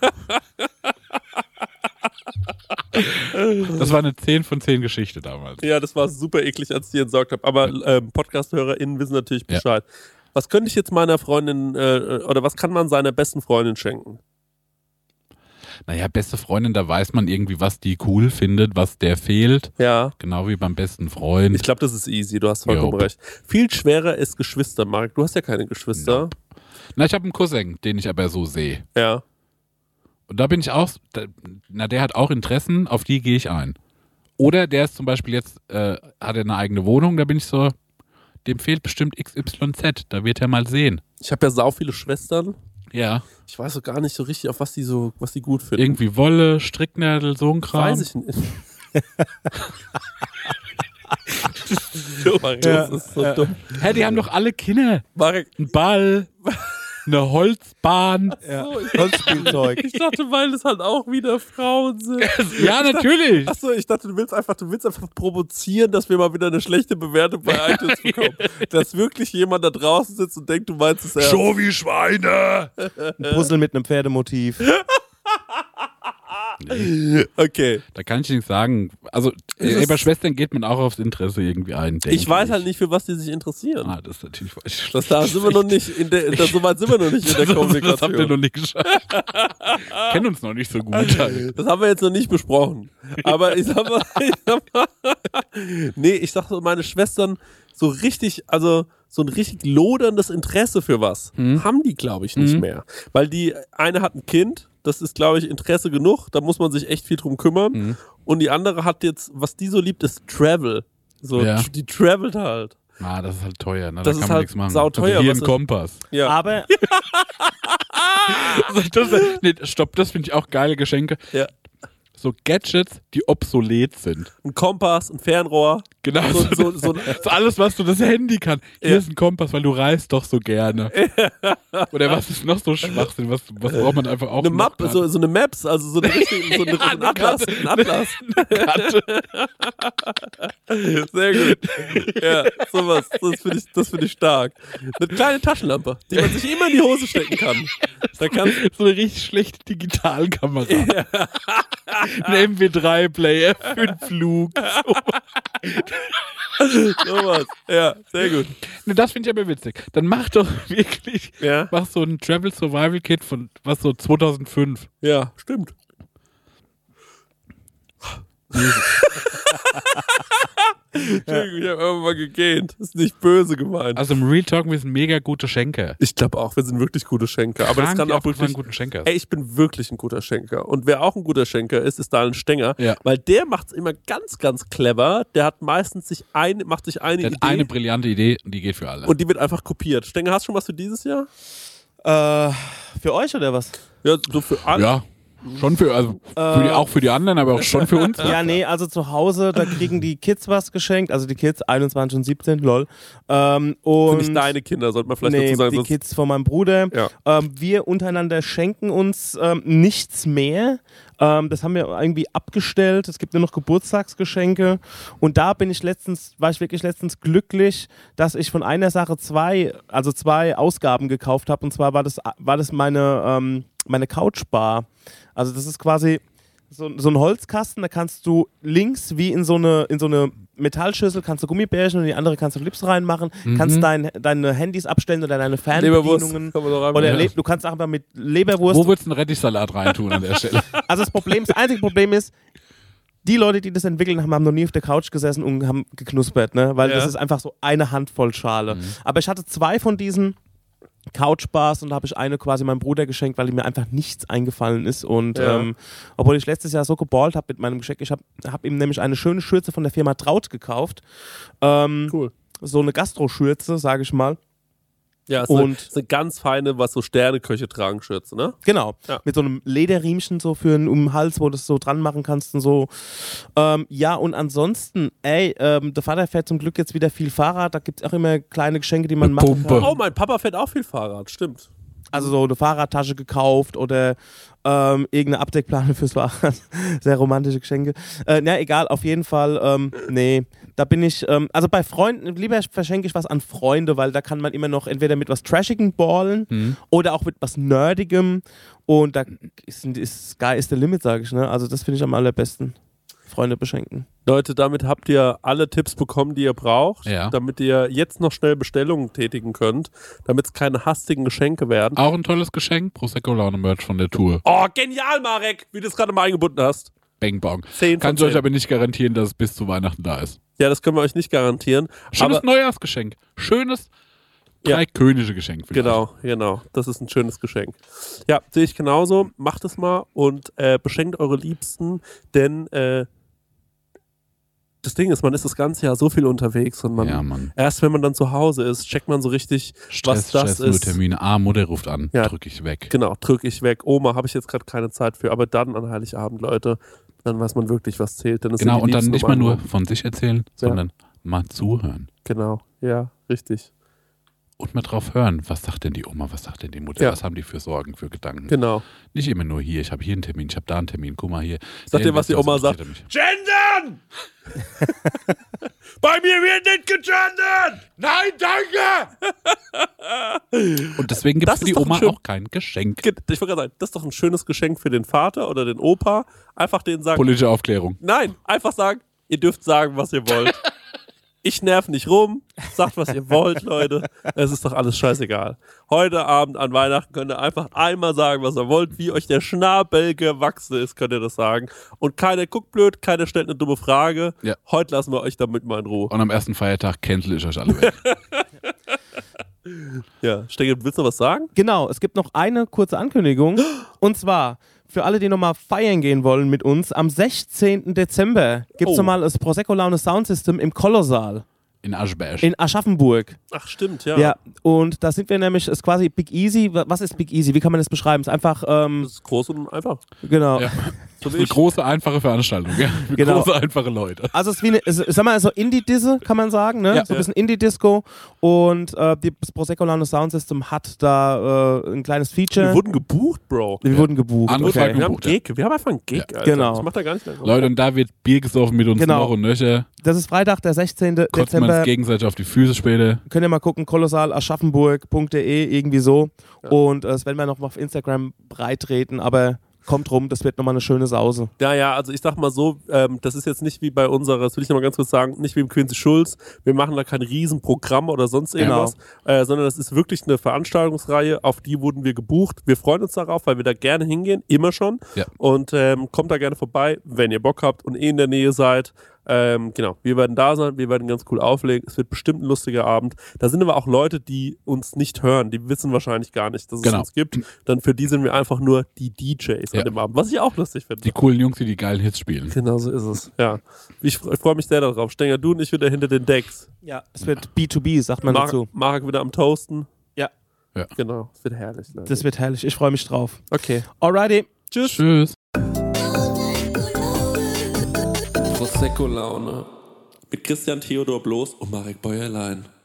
Das war eine 10 von 10 Geschichte damals. Ja, das war super eklig, als ich die entsorgt habe. Aber Podcast-HörerInnen wissen natürlich Bescheid. Ja. Was könnte ich jetzt meiner Freundin oder was kann man seiner besten Freundin schenken? Naja, beste Freundin, da weiß man irgendwie, was die cool findet, was der fehlt. Ja. Genau wie beim besten Freund. Ich glaube, das ist easy, du hast vollkommen recht. Viel schwerer ist Geschwister, Marc. Du hast ja keine Geschwister. Nope. Na, ich habe einen Cousin, den ich aber so sehe. Ja. Und da bin ich auch, der hat auch Interessen, auf die gehe ich ein. Oder der ist zum Beispiel jetzt, hat er eine eigene Wohnung, da bin ich so, dem fehlt bestimmt XYZ, da wird er mal sehen. Ich habe ja sau viele Schwestern. Ja. Ich weiß so gar nicht so richtig, auf was die gut finden. Irgendwie Wolle, Stricknadel, so ein Kram. Weiß ich nicht. Das ist so dumm. Hä, die haben doch alle Kinder. Marek. Ein Ball, eine Holzbahn. Ja. Holzspielzeug. Ich dachte, weil es halt auch wieder Frauen sind. Ja, natürlich. Achso, ich dachte, du willst einfach provozieren, dass wir mal wieder eine schlechte Bewertung bei iTunes bekommen. Dass wirklich jemand da draußen sitzt und denkt, du meinst es ernst. So wie Schweine. Ein Puzzle mit einem Pferdemotiv. Nee. Okay. Da kann ich nichts sagen. Also, bei Schwestern geht man auch aufs Interesse irgendwie ein. Ich weiß halt nicht, für was die sich interessieren. Das ist natürlich falsch. Da sind wir noch nicht so weit sind wir noch nicht in der Kommunikation. Das habt ihr noch nicht geschafft. Kennen uns noch nicht so gut. Halt. Das haben wir jetzt noch nicht besprochen. Aber ich sag mal nee, ich sag so, meine Schwestern so richtig, also so ein richtig loderndes Interesse für was haben die, glaube ich, nicht mehr. Weil die eine hat ein Kind, das ist, glaube ich, Interesse genug, da muss man sich echt viel drum kümmern. Und die andere hat jetzt, was die so liebt, ist Travel. So, die travelt halt. Ah, das ist halt teuer, ne? Das da kann ist man halt nichts machen. sauteuer. Also hier ein Kompass. Ja. Aber stopp, das finde ich auch geile Geschenke. Ja. so Gadgets, die obsolet sind. Ein Kompass, ein Fernrohr. Genau, so alles, was du das Handy kann. Hier ist ein Kompass, weil du reist doch so gerne. Oder was ist noch so Schwachsinn? Was braucht man einfach auch? Eine Map, so eine Maps, also so eine richtige, so ein Atlas. Ein Atlas. Sehr gut. Ja, sowas. Das finde ich stark. Eine kleine Taschenlampe, die man sich immer in die Hose stecken kann. Da kann so eine richtig schlechte Digitalkamera. Ja. Ein MP3-Player für den Flug. Sowas. Ja, sehr gut. Ne, das finde ich aber witzig. Dann mach doch wirklich mach so ein Travel Survival Kit von was so 2005. Ja, stimmt. Entschuldigung, ich habe einfach mal gegähnt. Das ist nicht böse gemeint. Also im Real Talk, wir sind mega gute Schenker. Ich glaube auch, wir sind wirklich gute Schenker. Aber das kann auch wirklich. Ein guter Schenker. Ey, ich bin wirklich ein guter Schenker. Und wer auch ein guter Schenker ist Daniel Stenger. Ja. Weil der macht es immer ganz, ganz clever. Der hat meistens macht sich eine Idee. Eine brillante Idee und die geht für alle. Und die wird einfach kopiert. Stenger, hast du schon was für dieses Jahr? Für euch oder was? Ja, so für alle. Ja. Schon auch für die anderen, aber auch schon für uns. Ja, nee, also zu Hause, da kriegen die Kids was geschenkt, also die Kids 21 und 17, lol. Und nicht deine Kinder, sollte man vielleicht dazu sagen. Die Kids von meinem Bruder. Ja. Wir untereinander schenken uns nichts mehr. Das haben wir irgendwie abgestellt. Es gibt nur noch Geburtstagsgeschenke. Und da war ich wirklich letztens glücklich, dass ich von einer Sache zwei Ausgaben gekauft habe. Und zwar war das meine Couchbar. Also das ist quasi so ein Holzkasten, da kannst du links wie in so eine Metallschüssel kannst du Gummibärchen und in die andere kannst du Clips reinmachen, kannst deine Handys abstellen oder deine Fernbedienungen. Du kannst einfach mit Leberwurst. Wo würdest du einen Rettichsalat reintun an der Stelle? Also das einzige Problem ist, die Leute, die das entwickeln haben noch nie auf der Couch gesessen und haben geknuspert, ne? Weil das ist einfach so eine Handvoll Schale. Aber ich hatte 2 von diesen Couchbars und da habe ich eine quasi meinem Bruder geschenkt, weil ihm mir einfach nichts eingefallen ist und obwohl ich letztes Jahr so geballt habe mit meinem Geschenk, ich hab ihm nämlich eine schöne Schürze von der Firma Traut gekauft. Cool. So eine Gastro-Schürze, sage ich mal. Ja, ist eine ganz feine, was so Sterneköche tragen, Schürze, ne? Genau, mit so einem Lederriemchen so um den Hals, wo du das so dran machen kannst und so. Ja, und ansonsten, der Vater fährt zum Glück jetzt wieder viel Fahrrad, da gibt es auch immer kleine Geschenke, die man machen kann. Oh, mein Papa fährt auch viel Fahrrad, stimmt. Also so eine Fahrradtasche gekauft oder irgendeine Abdeckplane fürs Fahrrad. Sehr romantische Geschenke. Egal, auf jeden Fall, nee. Da bin ich, also bei Freunden, lieber verschenke ich was an Freunde, weil da kann man immer noch entweder mit was Trashigem ballen oder auch mit was Nerdigem. Und da ist Sky is the limit, sage ich, ne? Also das finde ich am allerbesten. Freunde beschenken. Leute, damit habt ihr alle Tipps bekommen, die ihr braucht, damit ihr jetzt noch schnell Bestellungen tätigen könnt, damit es keine hastigen Geschenke werden. Auch ein tolles Geschenk, Prosecco Laune Merch von der Tour. Oh, genial, Marek, wie du es gerade mal eingebunden hast. Bang bang. Kannst euch aber nicht garantieren, dass es bis zu Weihnachten da ist. Ja, das können wir euch nicht garantieren. Schönes Neujahrsgeschenk. Schönes Drei-Könige-Geschenk. Genau. Das ist ein schönes Geschenk. Ja, sehe ich genauso. Macht es mal und beschenkt eure Liebsten, denn das Ding ist, man ist das ganze Jahr so viel unterwegs und erst wenn man dann zu Hause ist, checkt man so richtig, was das ist. Termine. Mutter ruft an, drück ich weg. Genau, drück ich weg. Oma, habe ich jetzt gerade keine Zeit für, aber dann an Heiligabend, Leute, dann weiß man wirklich, was zählt. Denn genau, und dann nicht mal nur von sich erzählen, sondern mal zuhören. Genau, ja, richtig. Und mal drauf hören, was sagt denn die Oma, was sagt denn die Mutter, was haben die für Sorgen, für Gedanken. Genau. Nicht immer nur hier, ich habe hier einen Termin, ich habe da einen Termin, guck mal hier. Sagt ihr, was die Oma sagt? Gendern! Bei mir wird nicht gegendert! Nein, danke! Und deswegen gibt es für die Oma auch kein Geschenk. Ich wollte gerade sagen, das ist doch ein schönes Geschenk für den Vater oder den Opa. Einfach denen sagen... Politische Aufklärung. Nein, einfach sagen, ihr dürft sagen, was ihr wollt. Ich nerv nicht rum, sagt, was ihr wollt, Leute. Es ist doch alles scheißegal. Heute Abend an Weihnachten könnt ihr einfach einmal sagen, was ihr wollt. Wie euch der Schnabel gewachsen ist, könnt ihr das sagen. Und keiner guckt blöd, keiner stellt eine dumme Frage. Ja. Heute lassen wir euch damit mal in Ruhe. Und am ersten Feiertag cancel ich euch alle weg. Ja, Stengel, willst du noch was sagen? Genau, es gibt noch eine kurze Ankündigung. Und zwar... Für alle, die nochmal feiern gehen wollen mit uns, am 16. Dezember gibt es nochmal das Prosecco Laune Sound System im Kolossal. In Aschberg. In Aschaffenburg. Ach, stimmt, ja. Ja, und da sind wir nämlich, ist quasi Big Easy. Was ist Big Easy? Wie kann man das beschreiben? Es ist einfach... das ist groß und einfach. Genau. Ja. So eine große, einfache Veranstaltung, ja. Für große, einfache Leute. Also es ist wie eine, sag mal, so Indie-Disse, kann man sagen, ne? Ja. So ein bisschen Indie-Disco und das Prosecco Laune Sound System hat da ein kleines Feature. Wir wurden gebucht, Bro. Wir wurden gebucht. Okay. Wir haben Gig. Wir haben einfach einen Gig, Alter. Genau. Das macht da gar nicht mehr. Leute, und da wird Bier gesoffen mit uns noch und nöcher. Das ist Freitag, der 16. Kotzt man Dezember. uns gegenseitig auf die Füße später. Könnt ihr mal gucken, kolossalaschaffenburg.de, irgendwie so. Ja. Und das werden wir noch mal auf Instagram breitreten, aber kommt rum, das wird nochmal eine schöne Sause. Ja, also ich sag mal so, das ist jetzt nicht wie bei unserer, das will ich nochmal ganz kurz sagen, nicht wie im Quincy Schulz, wir machen da kein Riesenprogramm oder sonst irgendwas, sondern das ist wirklich eine Veranstaltungsreihe, auf die wurden wir gebucht. Wir freuen uns darauf, weil wir da gerne hingehen, immer schon. Ja. Und kommt da gerne vorbei, wenn ihr Bock habt und in der Nähe seid. Genau, wir werden da sein, wir werden ganz cool auflegen. Es wird bestimmt ein lustiger Abend. Da sind aber auch Leute, die uns nicht hören, die wissen wahrscheinlich gar nicht, dass es uns gibt. Dann für die sind wir einfach nur die DJs an dem Abend, was ich auch lustig finde. Die coolen Jungs, die die geilen Hits spielen. Genau so ist es, ja. Ich freue mich sehr darauf. Stenger, du und ich wieder hinter den Decks. Ja, es wird B2B, sagt man dazu. Marek wieder am Toasten. Ja. Genau, es wird herrlich. Leute. Das wird herrlich, ich freue mich drauf. Okay. Alrighty. Tschüss. Prosecco Laune mit Christian Theodor Bloß und Marek Bäuerlein.